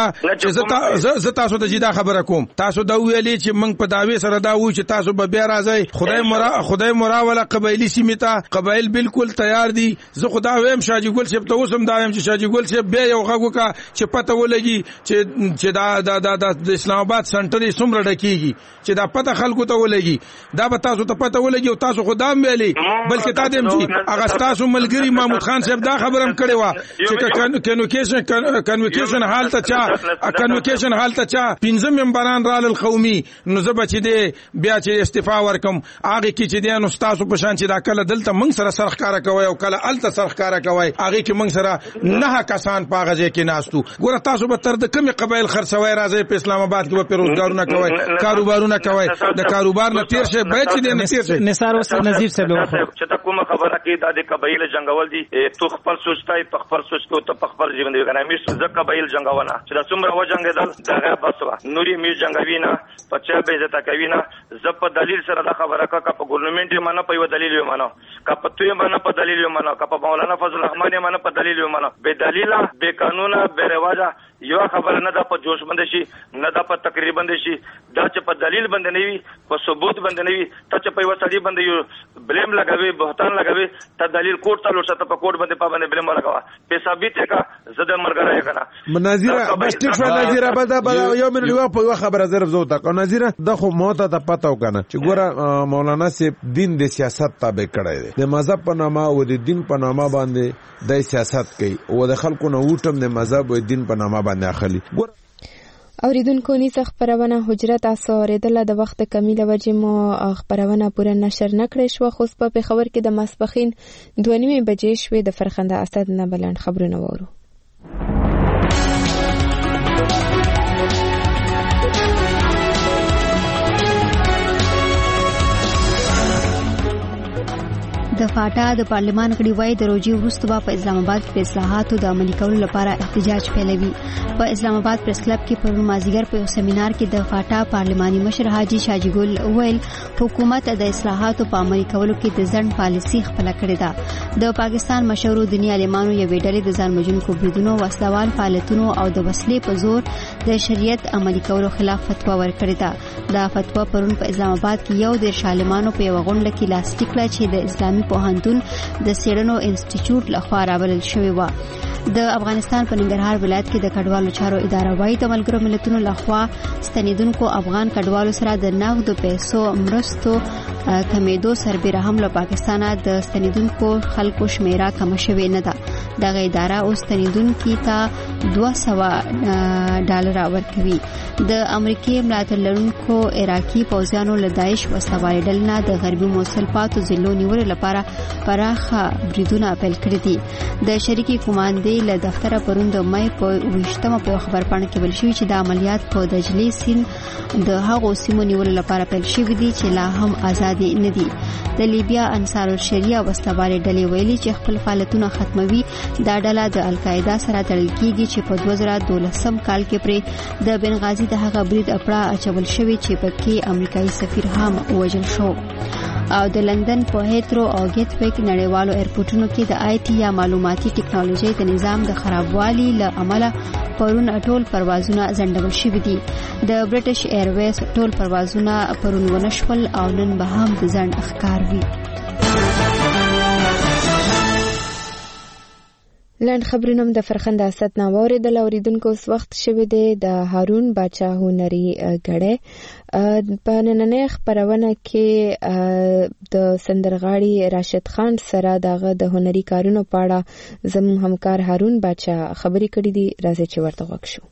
چې زه تاسو ته جی دا خبره کوم تاسو دا ویلي چې موږ په داوی سره دا وایو چې تاسو به بیا راځي خدای مرا خدای مرا ولا قبایلی سیمه ته قبایل بالکل تیار دي زه خدا ویم شاجي ګل صاحب ته اوسم دا ویم چې شاجي ګل صاحب بیا یو غږ وکا چې پته ولګي چې چې دا دا د اسلام آباد سنټر یې څومره ډکیږي چې دا پته خلکو ته ولګي دا به تاسو ته پته ولګي او تاسو خدا هم ویلي بلکې تا دې چې هغه تاسو ملګری محمود خان صاحب دا خبره هم کړې و چې کنوکیشن کنوکیشن حالت چا کنوکیشن حالت چا پنځم ممبران رال القومي نو زه بچی دې بیا چې استعفا ورکم هغه کې چې دې نو تاسو په شان چې دا کله دلته موږ سره سرخ کار کوي او کله الته سرخ کار کوي هغه کې موږ سره نه کسان پاغه کې ناستو ګوره تاسو به تر د کمی قبایل خرڅوي راځي په اسلام آباد کې به روزګارونه کوي کاروبارونه کوي د کاروبار نه تیر شي به چې دې نه تیر شي نثار وس نذیر صاحب چې تا کومه خبره کې د قبایل جنگول دي تو خپل سوچتای په خپل سوچ کې ته په خپل ژوند دی کنه مې څه قبایل جنگونه چې د څومره و جنگیدل دغه بس وا نوري مې جنگوي نه په چا به عزت کوي نه ز په دلیل سره دا خبره کا په ګورنمنت یې مانه په یو دلیل یې مانه کا په توی مانه په دلیل یې مانه کا په مولانا فضل الرحمن یې مانه په دلیل یې مانه به دلیل به قانون به رواجه یو خبره نه دا په جوش باندې شي نه دا په تقریر باندې شي دا چې په دلیل باندې نه وي په ثبوت باندې نه وي ته چې په وسړي باندې یو بلیم لګوي بهتان لګوي ته دلیل کوټ ته لوټه په کوټ باندې پابند بلیم لګوا په ثابت کا زده مرګره کنه مناظره بس ټیک شو نظیره بدا بدا یو من یو په خبره ظرف زو تا کو نظیره د خو موته ته پته وکنه چې ګوره مولانا سي دین د سیاست تابع کړی دی د مذهب په نامه او د دین په نامه باندې د سیاست کوي او د خلکو نه وټم د مذهب او دین په نامه باندې اخلي. اوریدونکو نیسه خبرونه حجره تاسو اوریدله د وخت کمی له وجې مو خبرونه پوره نشر نه کړې شوه خو په پېښور کې د ماسپښین دوه نیمې بجې شوې د فرخنده اسد نه بلند خبرونه وورو. د فاټا د پارلمان غړي وایي د روجي وروسته په اسلام آباد کې اصلاحاتو د عملي کولو لپاره احتجاج پیلوي. په اسلام آباد پریس کلب کې پرون مازیګر په سیمینار کې د فاټا پارلماني مشر حاجی شاجی ګل ویل حکومت د اصلاحاتو په عملي کولو کې د ځنډ پالیسي خپل کړې ده. د پاکستان مشهور دیني عالمانو یو ډلې د ځان وژونکو بریدونو وسلوال فعالیتونو او د وسلې په زور د شریعت عملي کولو خلاف فتوا ورکړې ده. دا فتوا پرون په اسلام آباد کې یو د عالمانو په یو غونډه کې لاسلیک کړه چې د اسلامي پوهنتون د سیړنو انسټیټیوټ لخوا راوړل شوی و. د افغانستان په ننګرهار ولایت کې د کډوالو چارو اداره وايي د ملګرو ملتونو لخوا ستنیدونکو افغان کډوالو سره د نغدو پیسو مرستو کمیدو سربېره هم له پاکستانه د ستنیدونکو خلکو شمیره کم شوې نه ده. دغه اداره اوس ستنیدونکو ته دوه سوه ډالر ورکوي. د امریکای ملاتړ لرونکو عراقي پوځیانو له داعش وسلوال ډلې نه د غربي موصل پاتو ضلعو نیولو لپاره پراخه بریدونه پیل کړي دي. د شریکي کمانډې له دفتره پرون د مې په ویشتمه په خبر پاڼه کې ویل شوی چې د عملیات په دجلي سیند د هغو سیمو نیولو لپاره پیل شوی دي چې لا هم آزاد نه دي. د لیبیا انصار الشریعه وسلوال ډلې ویلي چې خپل فعالیتونه ختموي. دا ډله د القاعده سره تړل کیږي چې په دوه زره دولسم کال کې پر د بنغازي د هغه برید اپړه اچول شوی چې پکې امریکایي سفیر هم وژل شو. او د لندن په هیترو او ګیټ ویک نړیوالو ایرپورټونو کې د آی ټي یا معلوماتي ټکنالوژي د نظام د خرابوالي له امله پرون ټول پروازونه ځنډول شوي دي. د برټش ایرویز ټول پروازونه پرون ونشول او نن به هم د ځنډ ښکار وي. لاند خبرونه د فرخنده اسد نه واوریدل. اوریدونکو اوس وخت شوی دی د هارون باچا هنري غړې په نننۍ خبرونه کې د سندرغاړي راشد خان سره دغه د هنري کارونو په اړه زموږ همکار هارون باچا خبرې کړې دي. راځي چې ورته غوږ شو.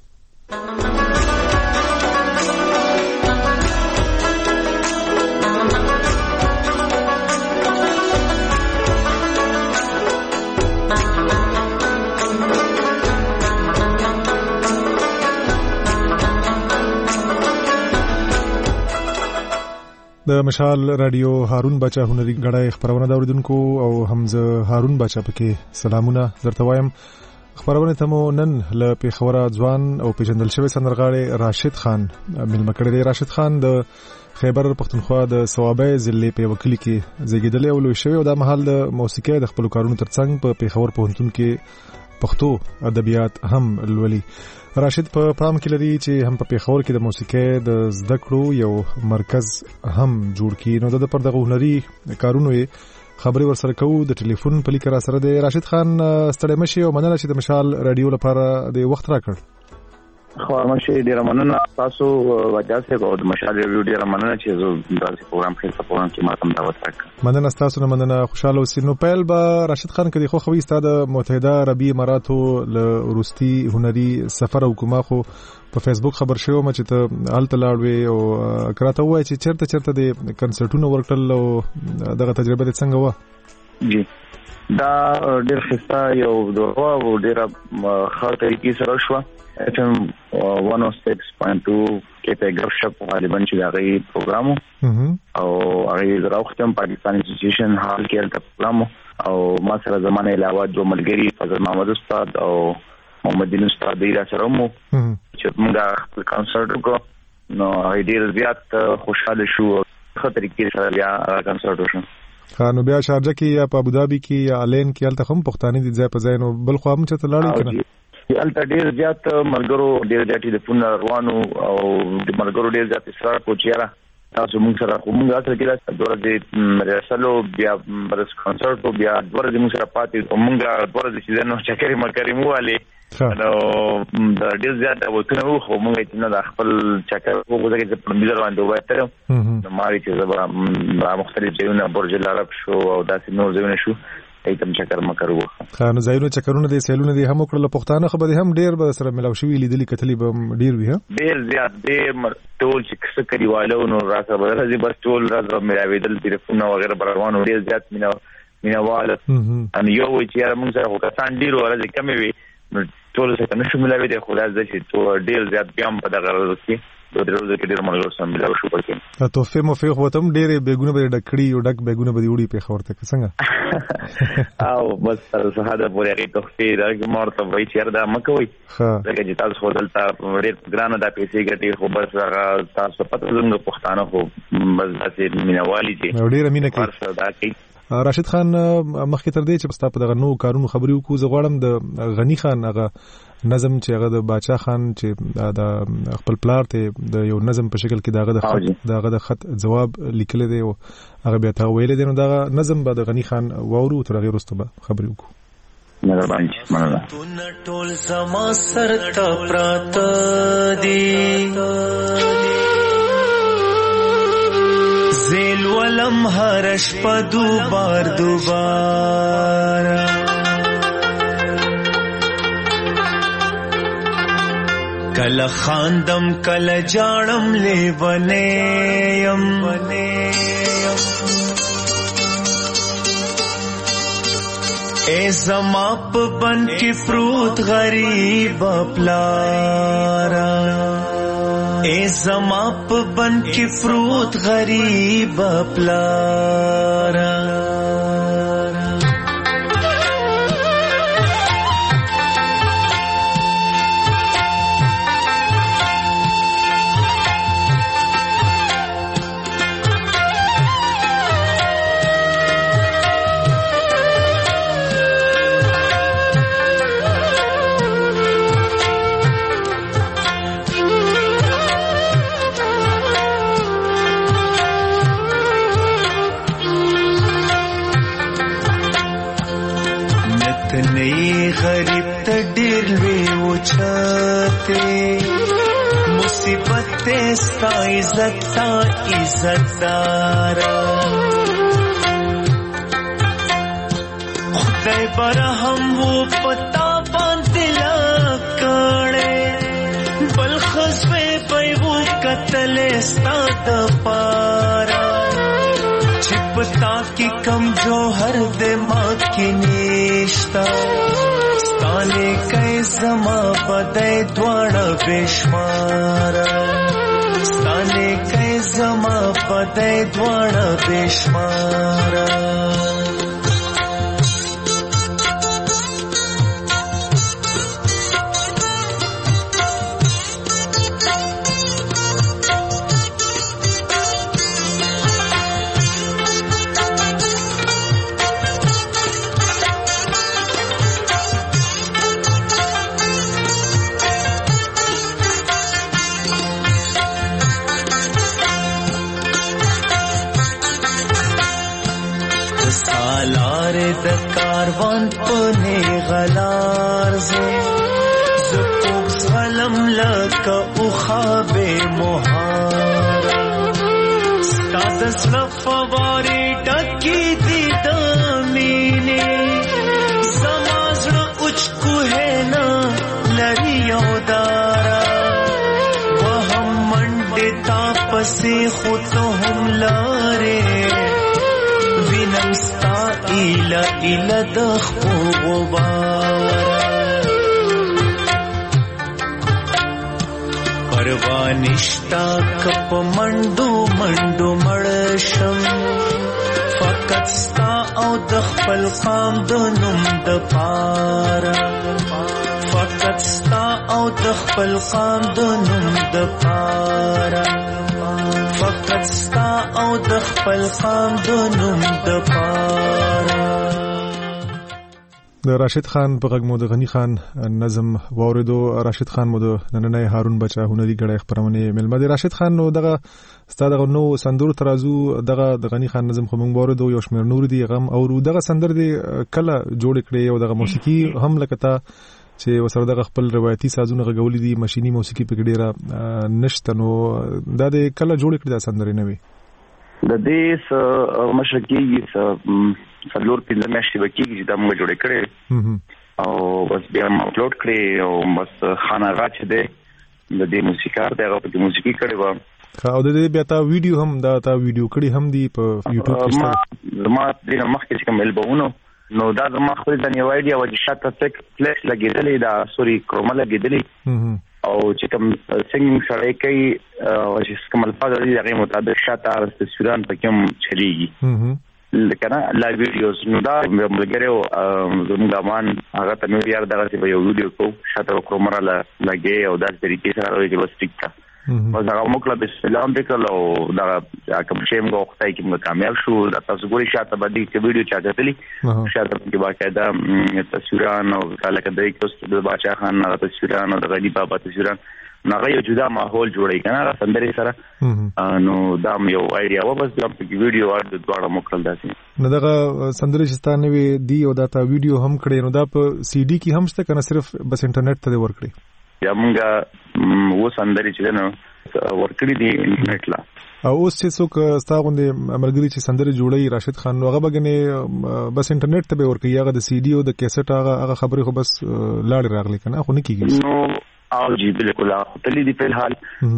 د مشال رادیو هارون باچا هنري غړای خبرونه دا اوریدونکو او حمزه هارون باچا پکې سلامونه درته وایم. خبرونه ته مو نن له پیښور ځوان او پیژندل شوی سندرغاړي راشد خان ملمه کړی دی. راشد خان د خیبر پختونخوا د صوابۍ ضلع په وکیل کې زیږیدلی او لوی شوی او د محل د موسیقي د خپل کارونو ترڅنګ په پیښور پوهنتون کې پښتو ادبیات هم لولي. راشد په پرام کې لري چې هم په پیښور کې د موسیقي د زده کړو یو مرکز هم جوړ کړي. نو د پر دغه هنري کارونو خبرې ورسره کوو. د ټلیفون په لیک را سره د راشد خان ستړی مشي او مننه چې د مشال رادیو لپاره د وخت راکړ. خو مشه ډیره مننه تاسو وجه سره د مشال رادیو ډیره مننه چې زه داسې پروګرام کې په پروګرام کې ماتم دعوت راکړم. مننه تاسو نه مننه. خوشاله اوسئ. نو پیل به راشد خان کدي خو خوي ستاده متحده عربي اماراتو له روسي هنري سفر او کومه خو په فیسبوک خبر شوم چې ته الته لاړوي او کراته وای چې چیرته چیرته د کنسرټونو ورکړل او دغه تجربه څنګه و؟ جی دا ډیر خسته یو دوه او ډیر خاطر کی سره شو. اف ام one oh six point two کې په ګرف شپ غالبا چې هغه پروګرام او هغه راوختم پاکستان انسټیټیوشن حال کې د پروګرام او ما سره زمانه علاوه جو ملګری فضل محمد استاد او محمد دین استاد دی را سره مو چې موږ خپل کنسرټ کو نو ډیر زیات خوشاله شو خطر کې سره بیا کنسرت وشو. خانو بیا شارجه کې یا په ابوظبي کې یا الین کې الته هم پښتانه دي ځای په ځای نو بل خو هم چې تلاړی کنه الته ډیر زیات ملګرو ډیر زیات د فون روانو او د ملګرو ډیر زیات اصرار کو چیرې تاسو موږ سره کوم غاټه کې راځي د ورځې رسلو بیا برس کنسرت بیا د ورځې موږ سره پاتې موږ د ورځې چې نو چکرې مکرې مو علي نو د ډیر زیات وکړو خو موږ چې نه د خپل چکر وګورئ چې په میلر باندې وایته نو ماري چې زبر مختلف ځایونه برج العرب شو او داسې نور ځایونه شو ایتم چکر مکرو خانو زایونو چکرونه دي سیلونه دي هم کړل پښتانه خبره هم ډیر به سره ملاو شوی لیدلی کتلی به ډیر وی ها ډیر زیات ډیر ټول چې څه کړیوالو نو راځه بدل دي بس ټول راځه ملاویدل ټلیفون وغیرہ بروانو ډیر زیات مینا مینواله ان یو چې موږ سره وکړان ډیر ورځ کمې وي ټول څه کنه شو ملاوي دي خدای دې چې ټول ډیر زیات بیا په دغه ورځ کې د دروازه کې ډیر ملګرو سره ملاو شو پکې توفه مو فیخ وتم ډیر بیگونه به ډکړي او ډک بیگونه به وړي په خورته څنګه او بس تر سهاده پورې هغه توفه راګ مرته وای چې دا مکوي لکه چې تاسو خو دلته ډیر ګرانه د پیسې ګټي خو بس هغه تاسو پته زموږ پښتانه خو بس داسې مینوالي دي ډیر مینه کوي. راشد خان مخکې تر دې چې په دغه نو کارونو خبرې وکړو زه غواړم د غنی خان هغه نظم چې هغه د باچا خان چې د خپل پلار ته د یو نظم په شکل کې دغه د خط دغه د خط جواب لیکل دی او هغه بیا تا ویل دی نو دغه نظم به د غنی خان وورو تر هغه وروسته به خبرې وکړو. مهرباني مننه. ټول زما سر ته پراته دي زیل ولم هرش پا دوبار دوبار کل خاندم کل جاڑم لے بنیم اے زما پا بن کی پروت غریب پلارا اے زما پا بن کی فروت غریب پلارا غریب ته ډیر لوی اوچته مصیبت ته ستا عزت تا عزت دارا خدای برهم و پتا باندې لکړې بل خزوی پیو قتل ستا د پارا پتا کی کم جوہر دماغ کی نیشتا ستانے کئی زما بدے دوڑا بیشمارا ستانے کئی زما بدے دوڑا بیشمارا د کاروان پنے غلار زے زپوک ظلم لکا اخاب محار ستادس لفواری ڈکی دی دامینی زمازر اچکو ہے نا لریو دارا وہم منڈے تاپسی خودو ہم لارے وینمستا ایلا ایلا دخپو غبارا پروانشتا کپ منڈو منڈو مڑشم فقط ستا او دخپل قام دنم دپارا فقط ستا او د خپل قام د نوم د پاره فقط ستا او د خپل قام د نوم د پاره. د راشد خان په غږ مو د غنی خان نظم واوریدو. راشد خان مو د نننۍ هارون بچا هنري غړي خبرونه ملمه دي. راشد خان نو دغه ستاسو دغه نو سندور ترازو دغه د غنی خان نظم خو موږ واوریدو یو شمیر نور دي غم او دغه سندر دي کله جوړ کړي او دغه موسیقي هم لکه چې وسره دغه خپل روایتي سازونه غوړي دي ماشيني موسیقي په ډیره نشته نو دا د کله جوړ کړي دا سندر نه وي د دې مشرقي څلور پنځه میاشتې وکیږي چې دا موږ جوړ کړي او بس بیا اپلوډ کړي او بس خانغه چې ده د دې موسیقار دغه په موسیقي کړي و او د دې بیا تا ویډیو هم دا تا ویډیو کړي هم دی په یوټیوب کې ما ما د مخکې کوم البومونو نو دا د مخ په دنیا وایډیا و چې شاته تک فلیکس لګیدلې دا سوري کروما لګیدلې او چې کوم سنگینګ سره کوي او چې کوم الفاظ لري هغه مطابق شاته تصویران پکې هم چلیږي لکه نه لا ویډیوز نو دا ملګریو زموږ مان هغه ته نو یار دغه یو ویډیو کو شاته کروما لګي او دا طریقې سره راوي چې بس ټیک تا بس هغه موکل به سلام وکړو دا کوم شیم غوښتای کې موږ کامیاب شو تاسو ګوري شاته باندې چې ویډیو چا کتلی شاته کې باقاعده تصویران او لکه د کوست د بادشاہ خان نه تصویران او د غنی بابا تصویران نغه یو جدا ماحول جوړی کنه سندري سره نو دا یو ایډیا و بس د ویډیو ور د دوړه موکل داسې نو دغه سندري شستانه وی دی او دا تا ویډیو هم کړي نو دا په سی ډي کې هم شته کنه صرف بس انټرنیټ ته ور کړی یا مونږه و سندري چې نو ورکړی دی انټرنیټ لا او اوس چې څوک ستاغوندې مرګري چې سندري جوړي راشد خان نو هغه بګنه بس انټرنیټ ته به ورکړي هغه د سی ډي او د کیسټ هغه هغه خبرې خو بس لاړ راغلي کنه خو نه کیږي نو او جی بالکل تللی دی په حال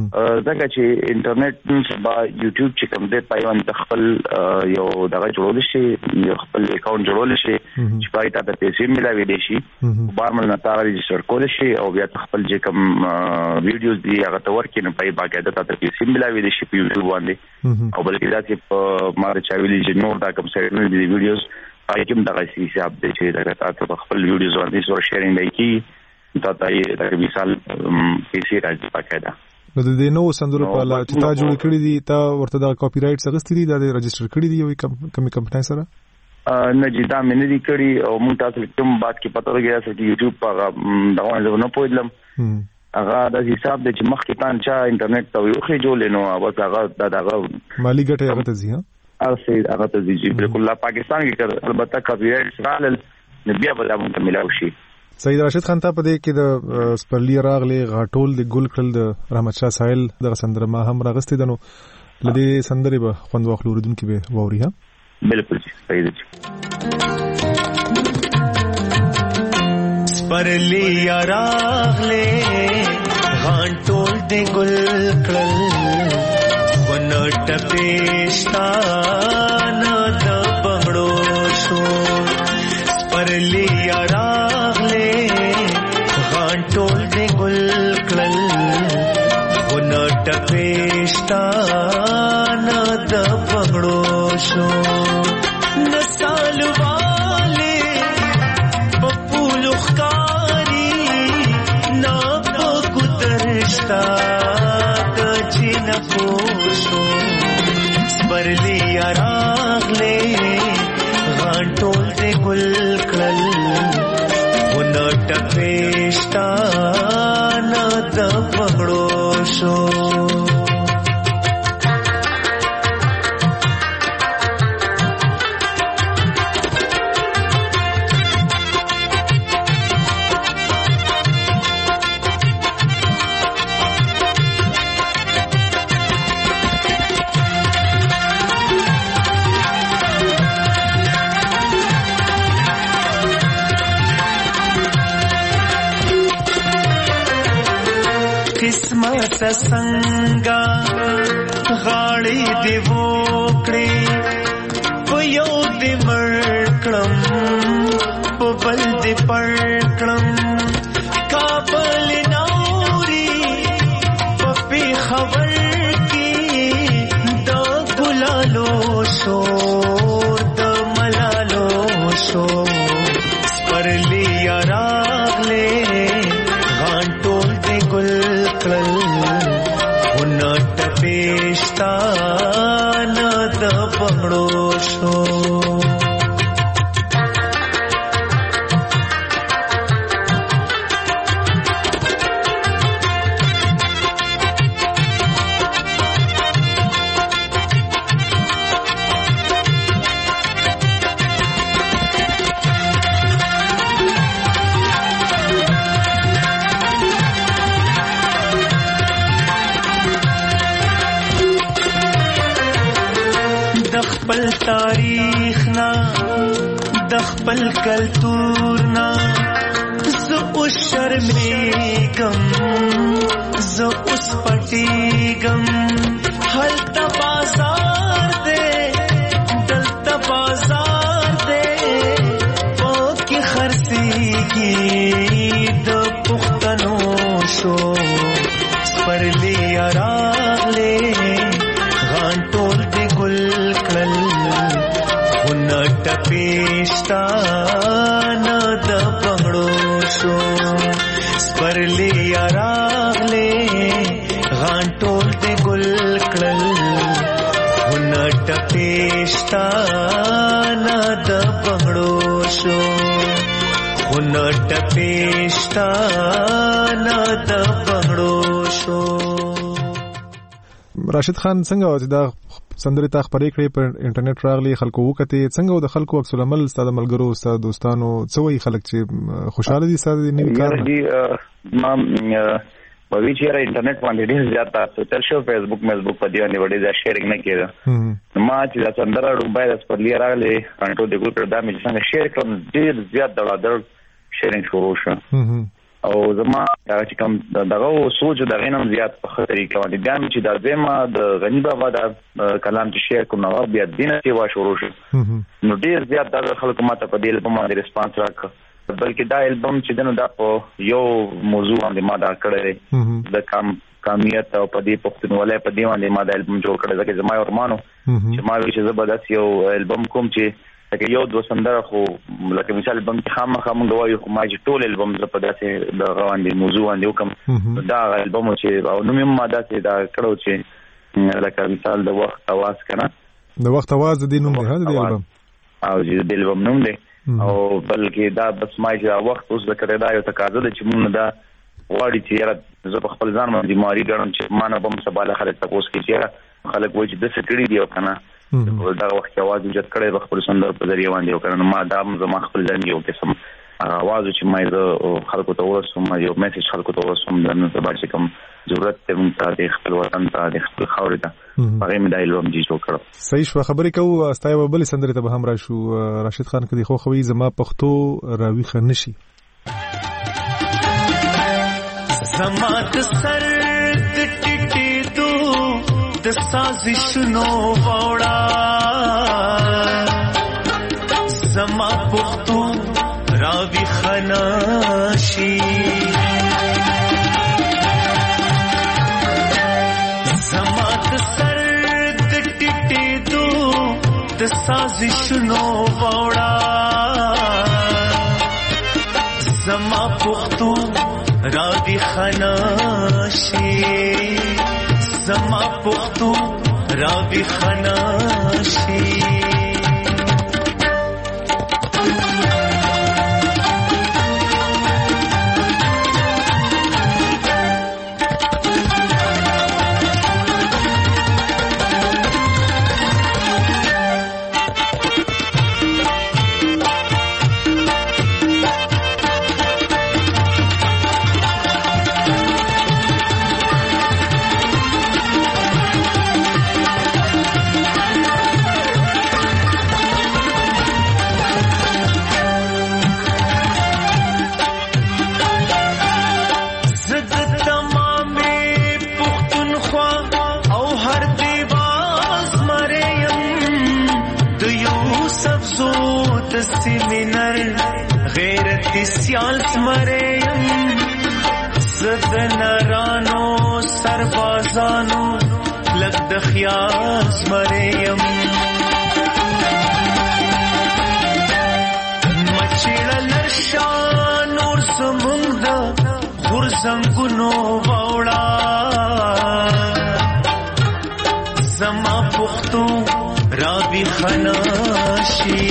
ځکه چې انټرنیټ سبا یوټیوب چې کوم دې پایوان تخپل یو دغه جوړول شي یو خپل اکاونټ جوړول شي چې پای ته د پیسې ملاوي دي شي بارمل نه تا ريجستر کول شي او بیا تخپل چې کوم ویډیوز دی هغه تور کې نه پای باقاعده ته پیسې ملاوي دي شي په یوټیوب باندې او بلکې دا چې ماره چا ویلي چې نور دا کوم سره نه دي ویډیوز پای کوم دغه حساب دی چې دا تاسو خپل ویډیوز باندې سور شیرینګ دی کی دا تای دا مثال پیسې راځي پکې نو د دې نو سندرو په اړه چې تا جوړ کړی دي تا ورته دا کاپی رائټ څنګه ستړي دا ريجستر کړی دی یو کمی کمپنۍ سره نه جی دا مې نه دی کړی او مونږ تاسو کوم بات کې پته لګیا چې یوټیوب په دا ونه نه پوهیدم هغه د حساب د مخ کې تان چا انټرنیټ ته یو خې جوړ لینو او هغه دا دغه مالی ګټه هغه ته ځي ها ارسه هغه ته ځي بالکل لا پاکستان کې البته کاپی رائټ سره بیا به موږ ملاوي شي. سید راشد خان ته په دې کې د سپرلی راغلي غاټول د ګل کړل د رحمت شاه ساحل د سندره ما هم راغستې دنو لدی سندره به خوند واخلو ردون کې به ووري ها بالکل صحیح دي. سپرلی راغلي غاټول د ګل کړل ونټ پېښتا نه د بغړو شو سپرلی ټول دې ګل کړل ونټ پېښتان د پغړو شو نسال والے پپول خکاری نا پګدرشتا د جن پوشو سپرلی راغلې غاټول دې ګل کړل ونټ پېښتان د پغړو شو قسمت څنګه غاړې دی وکړې په یو دی مړکړم په بل دی پړکړم کابل نوري په خبر کې د ګلالو شور د ملالو شور سپرلی راغلې غاټول خپل کلتور نا زه اوس شرمېږم زه اوس پټېږم هلته بازار دی دلته بازار دی پکې خرڅېږي د پښتنو شو سپرلي راغلې غان ټول دې ګل کړل خو نه ټپېشتا نه د بنګړو شو سپرلي راغلې غان ټول دې ګل کړل خو نه ټپېشتا نه د بنګړو شو خو نه ټپېشتا نه د بنګړو شو. راشد خان څنګه و چې دا سندرې تا خپرې کړې په انټرنیټ راغلي خلکو وکتې څنګه و د خلکو عکس العمل ستاسو ملګرو ستاسو دوستانو څه وایي خلک چې خوشاله دي ستاسو نوي کار ما په وی چیرې انټرنیټ باندې ډېر زیات تاسو تر شو فیسبوک مېسبوک په دی باندې وړي دا شیرینګ نه کېده ما چې دا سندره روبای د سپرلی راغلي انټو د ګل پر دا مې څنګه شیر کړم ډېر زیات ډول شیرینګ شروع شو او زما دا چې کوم دغه سوچ د غینم زیات په طریقه باندې بیا چې دا زما د غنی بابا د کلام چې شیر کوم نو بیا دینه چې وا شروع شو نو ډیر زیات د خلکو ماته په دې په باندې ریسپانس راکړ بلکې دا البم چې دنو دا په یو موضوع باندې ما دا کړی د کام کامیت او په دې پښتونولۍ په دې باندې ما دا البم جوړ کړی ځکه زما ورمانو چې ما وی چې زبردست یو البم کوم چې لکه یو دو سندره خو لکه مثال البم کې خامخا مونږ وایو خو ما چې ټول البم ز په داسې د غواندې موضوع باندې وکم دا البم چې او نو مې ما داسې دا کړو چې لکه مثال د وخت आवाज کنه د وخت आवाज د دینوم نه دی البم او چې د البم نوم دی او بلکې دا بس ما چې وخت اوس د کړه دا یو تقاضا ده چې مونږ دا غواړي چې زه په خپل ځان باندې ماري ګڼم چې ما نه بم سباله خلک تاسو کې چې خلک وایي چې د سکړې دی او کنه دا وخت आवाज وجد کړي په خپل سندر په ذریعہ باندې وکړم ما دا زما خپل ځان یو قسم आवाज چې ما زه خلکو ته ورسوم یو میسج خلکو ته ورسوم د نن سبا چې کوم ضرورت ته مونږ ته د خپل وطن ته د خپل خاورې ته هغه مې دا البم جوړ کړو. صحیح شو خبرې کوو استایو بل سندرې ته به هم راشو. راشد خان کدي خو خوي زما پښتو راوي خنشي زما د سر د ټټې دو د سازش نو وړا زما پختو راوي خناشي زما د سر د ټټې دو د سازش نو وړا زما پختو راوي خناشي زما پختو راوي خناشي سیال سمریم زد نرانو سربازانو لگ د خیال سمریم مچیړ لرشان اور سمونږ د غرزنګونو ووړا زما پختو راوي خناشي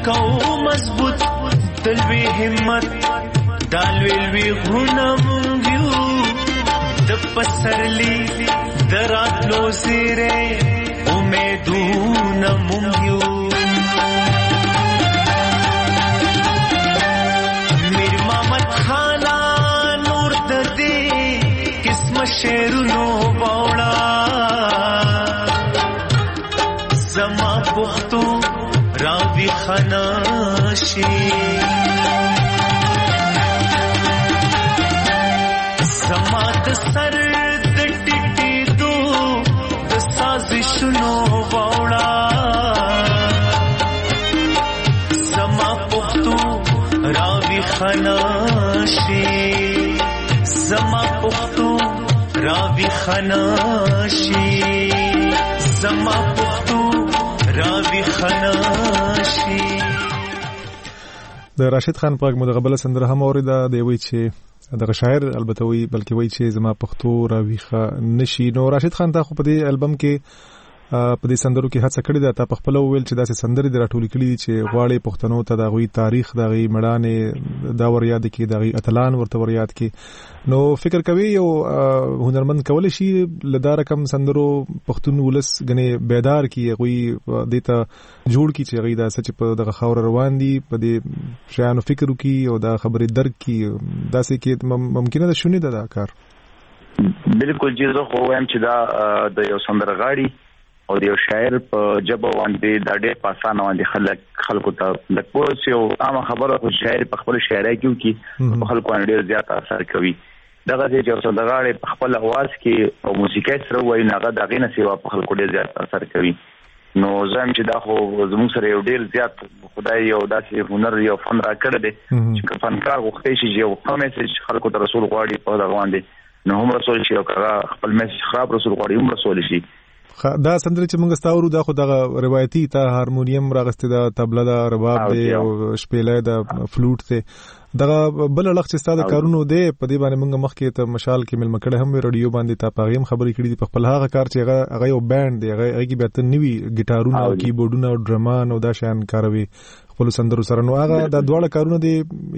کو مضبوط دلوي همت دالوي وی غونه مونږ یو د پسرلی دراتلو زیره امیدونه مونږ یو میر محمد خانا نور د دې قسم شعرونو باوړه زما پختو راوی خناشي زما د سر د ټټې دو د سازشونو باوړه زما پختو راوی خناشي زما پختو راوی خناشي زما پختو راوی خناشي د راشد خان پاک مدغبله سندره هم اوریدا دی وی چې دغه شاعر البته وی بلکې وی چې زما پښتو راوی خنشي نو راشد خان ته خو په دې البم کې په دې سندرو کې هڅه کړې ده تا په خپل ویل چې داسې سندرې د راټولې کړې دي چې غواړي پښتنو ته د غوي تاریخ د غي مړانه دا ور یاد کې د غي اتلان ورته ور یاد کې نو فکر کوي یو هنرمند کول شي لدا رقم سندرو پښتون ولس غني بیدار کی غوي دیتا جوړ کی چې غي دا سچ په دغه خاور روان دي په دې شیانو فکر وکي او دا خبرې درک کی داسې کې ممکنه ده شونې ده دا کار بالکل جزو خو وایم چې دا د یو سندرغاړي او یو شاعر په جبه باندې د ډېر پاسانه باندې خلک خلکو ته د پوس یو عام خبره خو شاعر په خپل شاعرۍ کې کی په خلکو باندې ډېر زیات اثر کوي دغه چې سندرغاړي په خپل आवाज کې او موسیقي سره وایي نه دغه نه سیوا په خلکو ډېر زیات اثر کوي نو زم چې دا خو زموږ سره یو ډېر زیات خدای یو داسې هنر یو فن را کړی دی چې فنکار غوښتي شي یو میسج خلکو ته رسول غواړي په دغه باندې نو هم رسول شي او کړه خپل میسج خراب رسول غواړي هم رسول شي دا سندره چې موږ ستاورو دا خو دغه روایتي ته هارمونیم راغسته دا طبله دا رباب دی او شپېلې دا فلوټ ته دغه بل لغ چې ستاسو کارونو دی په دې باندې موږ مخکې ته مشال کې مل مکړه هم رادیو باندې تا پاغیم خبرې کړې دي په خپل هغه کار چې هغه هغه یو بانډ دی هغه هغه به ته نوي ګټارونه او کیبورډونه او ډرمان او دا شان کاروي خپل سندرو سره نو هغه د دواړه کارونه دی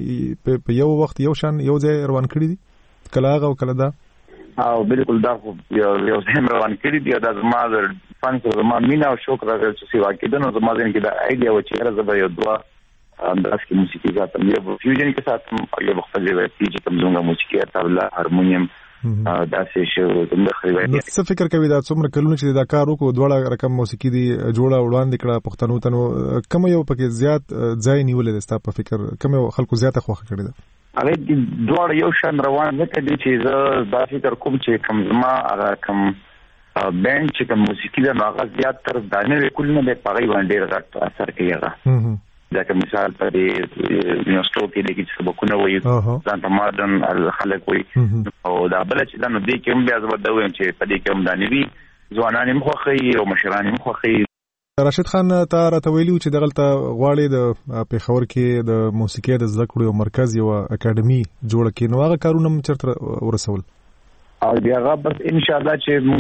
په یو وخت یو شان یو ځای روان کړی دي کله هغه او کله دا او بالکل دا خو یو ځم روان کړی دی دا زما د فن سره زما مینا او شوق راغلی چې سیوا کېدنه نو زما ځین کې دا ایډیا و چې راځه به یو دوا انداز کې موسیقي ذاتم یو فیوژن کې ساتم یو خپل روایتي چې کوم زونګه موسیقي طبله هارمونیم دا څه شو د خریوایي نو څه فکر کوي دا څومره کلونه چې دا کار وکړو دواړه رقم موسیقي دی جوړه وړاندې کړه پښتنو ته نو کوم یو پکې زیات ځای نیولې ده تاسو په فکر کوم خلکو زیاته خوښه کړې ده هغه د دوړ یو شان روان نه کړي چې زه دا فکر کوم چې کوم زما هغه کوم بانډ چې کوم موسیقي دا هغه زیات تر دانه کولنه به پغی باندې راځي اثر کوي هغه دا کوم مثال په دې یونیورسيټو کې د کیسه سبقونه وایي ځان ته ماډرن خلک وایي او دا بل چې دا نو دې کوم بیا زبر دا وایم چې په دې کوم دانوي ځوانان مخخي او مشران مخخي راشد خان تا راته ویلو چې دغلته غواړي د پیښور کې د موسیقي د زده کړو مرکز یو اکیډمي جوړ کړي نو هغه کارونه چرته ورسول او بیا بس ان شاء الله چې موږ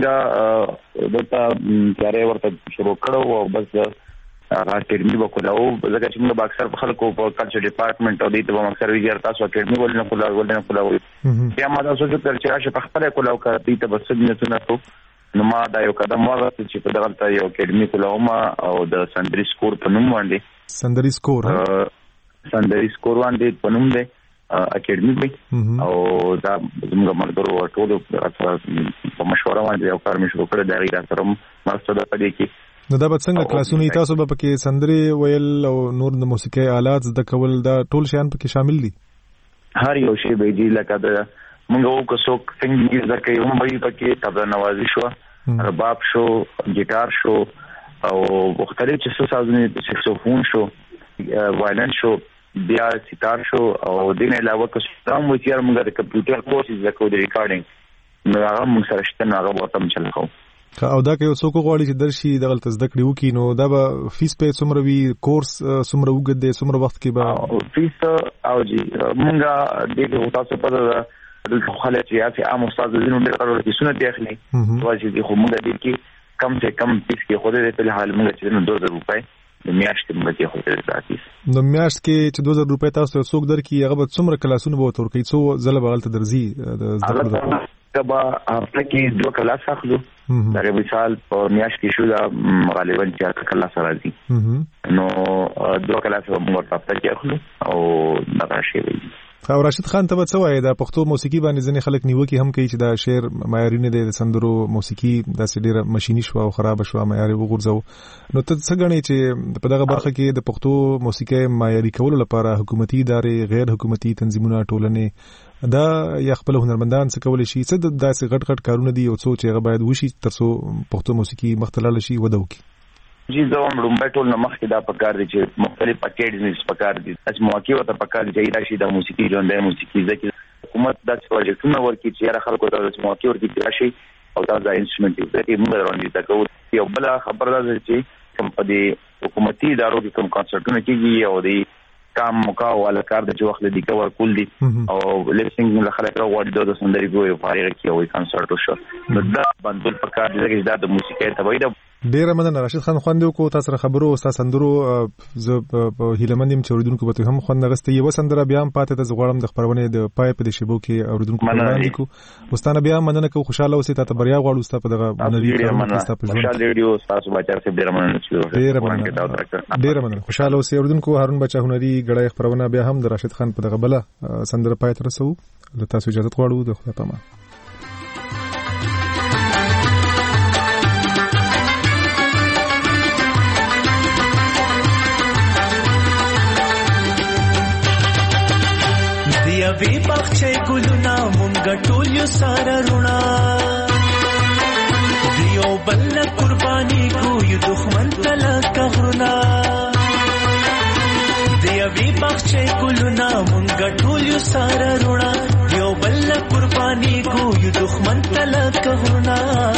دته تیارې ورته شروع کړو او بس هغه اکیډمي وکړو ځکه چې موږ اکثر خلکو په کلچر ډپارټمنټ او دې ته اکثر ویجر تاسو اکیډمي ولنه کولا ولنه کولا بیا ما تاسو ته چې راشه په خپل کولا کوي ته بس نه څه نو ما دا یو قدم واغست چې په دغه ته یو اکیډمي کولاوم او د سندري سکور په نوم باندې سندري سکور سندري سکور باندې په نوم دی اکیډمي وي او دا زموږ مرګرو ټول په مشوره باندې یو کار مشروع کړی دی غیر سره مرسته ده پدې کې نو دا به څنګه کلاسونه تاسو به پکې سندري ویل او نور د موسیقي آلات زده کول دا ټول شیان پکې شامل دي هر یو شی به دی لکه دا موږ وو کو څوک څنګه ځکه یو مې پکې طبله نوازي شو رباب شو ګیټار شو او مختلف چې څه سازونه سکسوفون شو وایلن شو بیا سیتار شو او دین علاوه که څوم و چې موږ د کمپیوټر کورسز زکو د ریکارډینګ نو هغه موږ سره شته نو هغه وته چلخو او دا که یو څوک غواړي چې درشي دغه تزده کړي وکي نو دا به فیس په څومره وی کورس څومره وګد دي څومره وخت کې به فیس او جی موږ دغه تاسو په د خلک چې یافي عام استاد زینو ډېر قرار دي سنت دی اخلي واجب دي خو موږ دې کې کم سے کم فیس کې خو دې په حال موږ چې نو دوه زره روپۍ د میاشتې موږ کې خو دې راځي نو میاشت کې چې دوه زره روپۍ تاسو ته څوک درکړي هغه به څومره کلاسونه به ورته ورکوي څو ځله به هلته درځي د زده کړو دپاره کبا هفته کې دوه کلاس اخلو دا مثال په میاشت کې شو دا غالبا چې اته کلاس راځي نو دوه کلاس موږ په هفته کې اخلو او دا شی وي. او راشد خان ته څه وایي د پښتو موسیقي باندې ځینې خلک نیوکې هم کوي چې دا شعر معیاري نه دی د سندرو موسیقي داسې ډېره ماشیني شوه او خرابه شوه معیار یې وغورځوو نو ته څه ګڼې چې په دغه برخه کې د پښتو موسیقي معیاري کولو لپاره حکومتي ادارې غیر حکومتي تنظیمونه ټولنې دا یا خپل هنرمندان څه کولی شي څه داسې غټ غټ کارونه دي او څو چې هغه باید وشي تر څو پښتو موسیقي مخته لاړه شي وده وکړي. جی زه هم لومړی ټول نه مخکې دا پکار دي چې مختلف اکیډمیز پکار دي چې مواقع ورته پکار دي چې راشي د موسیقي ژوندۍ موسیقي ځکه حکومت داسې پروجیکټونه ورکړي چې هر خلکو ته د مواقع ورکړي چې راشي او دا د انسټرومنټ ځکه موږ وړاندې زده کوو. یو بله خبره ده چې کوم په دې حکومتي ادارو کې کوم کنسرټونه کېږي او د کام مکا والا کار د چې وخت لدی کور کول دي او لیسنګ له خلک راوړي د سندري کوی فارغ کی او کنسرټ وشو نو دا بندول پکار دي چې د موسیقي تبعید ډیره مننه راشد خان خوند کو تاسو سره خبرو او تاسو سندرو ز په هیلمندیم چې اوریدونکو به هم خوند غسته یو سندره بیا هم پاتې ته زغړم د خبرونه د پای په د شبو کې اوریدونکو باندې کو واستانه بیا مننه کو خوشاله اوسې ته بریا غواړو ست په دغه نوی کارونه کې ست په ژوند خوشاله ریډیو تاسو بچا سره ډیره مننه چې ډیره مننه ډیره مننه خوشاله اوسې اوریدونکو هارون بچا هنري غړای خبرونه بیا هم د راشد خان په دغه بل سندره پای ته رسو له تاسو اجازه غواړو د خدای په امان. وی بخچې ګلونا مونږ ټول یو سره رونا دیو بل قرباني کو یو دښمن تل کغرنا دیو وی بخچې ګلونا مونږ ټول یو سره رونا دیو بل قرباني کو یو دښمن تل کغرنا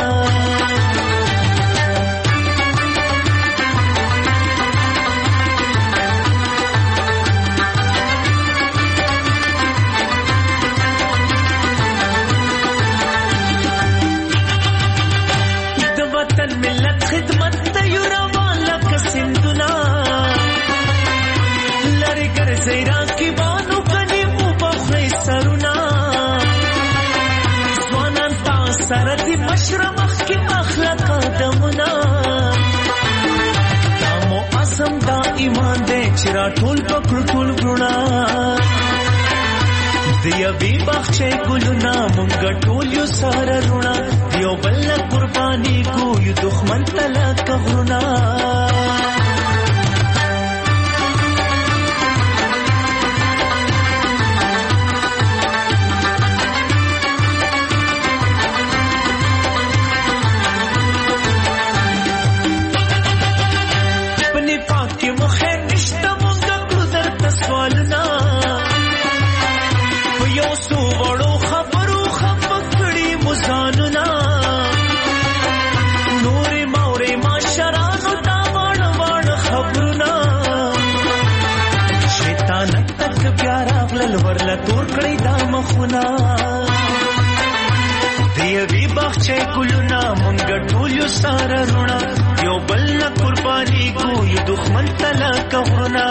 سرتی مشرمخ کی اخلاق دمنا دامو اسم دا ایمان دے چرا ټول پکړ ټول ګړنا دیو وی بخچې ګلونا مونږ ټول یو سره رونا دیو بل قرباني کو یو دښمن تل کغرنا ورلا تور کړی دا مخونه دیوی بخچې ګلونا مونږ ټول یو سره رونا یو بل قرباني کو یو دښمن تل کغرنا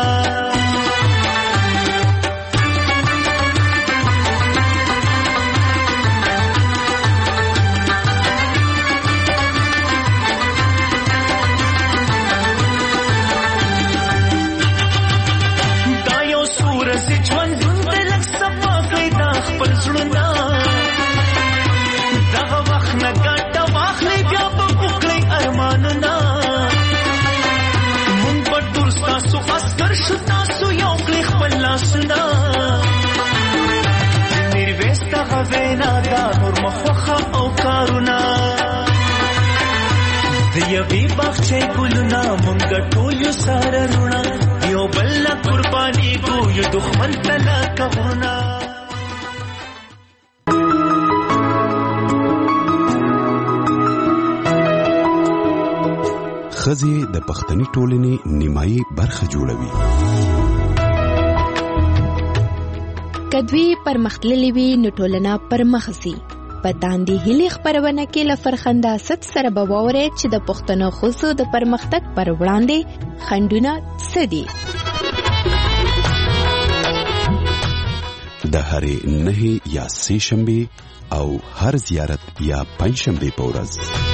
غوینا دا نور مخوخه او کارونا دیوی بخچې ګلونا مونږ ټول یو سره رونا یو بل قرباني کو یو دښمن تل کغرنا ښځې د پښتني ټولنې نیمایي برخه جوړوي. کدوی پرمختللی وی نو ټولنه پرمخسي پتان دی هلي خبرونه کې لفرخنده ست سره بووره چې د پښتنو خصو د پرمختګ پر وړاندې خندونه سدي د هرې نه یا سه شنبه او هر زیارت یا پنځ شنبه په ورځ